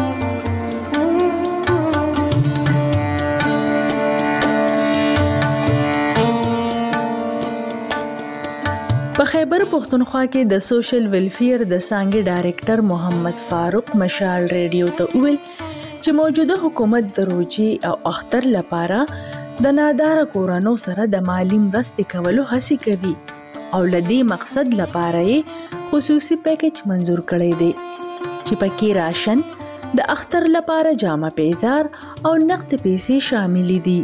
Speaker 19: په خیبر پختونخوا کې د سوشل ویلفیر د څانګې ډایریکټر محمد فاروق مشال ریډیو ته ویل چې موجوده حکومت د روزي او اختر لپاره د نادار کورونو سره د مالی مرستې کولو هڅه کوي او لدی مقصد لپاره خصوصي پیکیج منزور کړی دی چې پکې راشن د اختر لپاره جامه پیزار او نقد پیسې شامل دي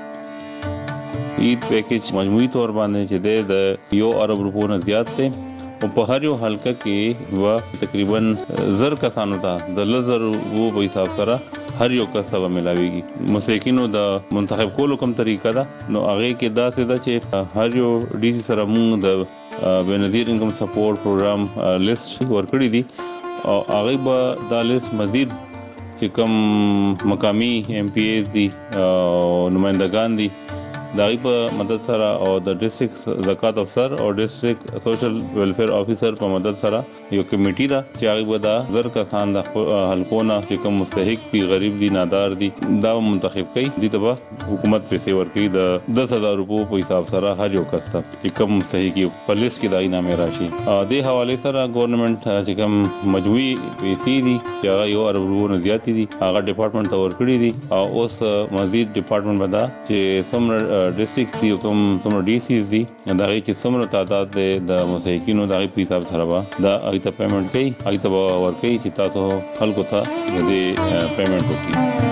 Speaker 7: عید پیکیج مجموعي تور باندې چې د 1 ارب روپو نه زیات دی او په هر یو حلقه کې و تقریبا 1000 کسانو ته د 1000 وو په حساب سره هر یو کسب ملاويږي مساکینو د منتخب کولو کوم طریقه ده نو هغه کې دا څه ده چې هر یو ډي سي سره موږ د بنظیر انکم سپورټ پروګرام لیست ورکړی دي او هغه به د لیست مزید چې کوم مقامی ام پی ایز دي او نمائندگان دي دغه په مدد سره او د ډیسټریکټ زکات افسر او ډیسټریکټ سوشل ویلفیر افیسر په مدد سره یو کمیټي ده چې هغه به د 1000 کسان د حلقونه چې کوم مستحق دي غریب دي نادار دي دا منتخب کړي دي ته حکومت پیسې ورکړي د 10000 روپو په حساب سره هر یو کس ته چې کوم مستحق یو پولیس کې دای نامه راشي د حواله سره ګورنمنت چې کوم مجموعي پیسې دي چې هغه 1 ارب روپو نه زیات دي هغه ډپارټمنټ ته ورکړي دي او اوس مزید ډپارټمنټ بدا چې سمره ډیسټریکټ دی کوم څومره ډي سیز دي دا چې څومره تعداد د مساکینو د په حساب سره دا ایته پیمنٹ کوي ایته ورکوي چې تاسو خلکو ته دې پیمنٹ وکړي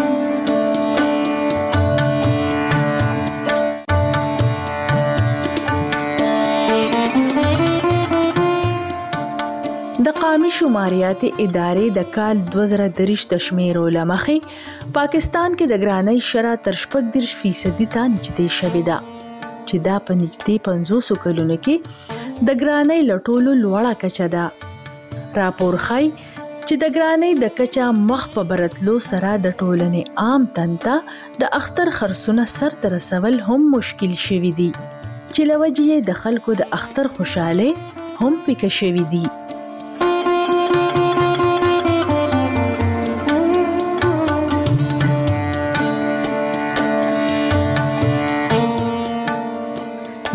Speaker 19: د قومي شماریات ادارې د کال 2023 د شمیرو لمخې پاکستان کې د ګرانۍ شرح تر 14% ته نږدې شوې ده چې دا په نږدې 500 کلونو کې د ګرانۍ لټولو لوړه کچه ده راپور ښيي چې د ګرانۍ د کچه مخ په برتلو سره د ټولنې عام تنته د اختر خرڅونه سر ته رسول هم مشکل شوي دي چې لوجه د خلکو د اختر خوشاله هم پکې شوي دي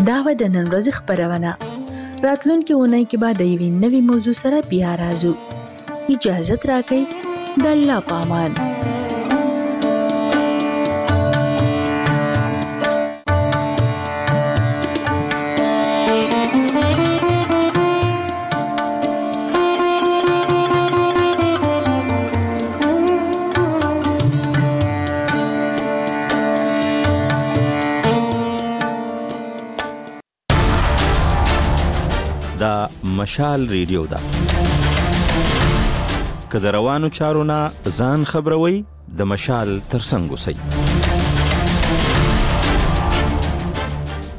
Speaker 19: دا و د نن ورځې خبرونه. راتلونکي اونۍ کې به د یوې نوې موضوع سره بیا راځو. اجازه راکړئ. د الله په امان.
Speaker 2: دا مشال ریډیو ده. که د روانو چارو نه ځان خبروي، د مشال ترڅنګ اوسئ.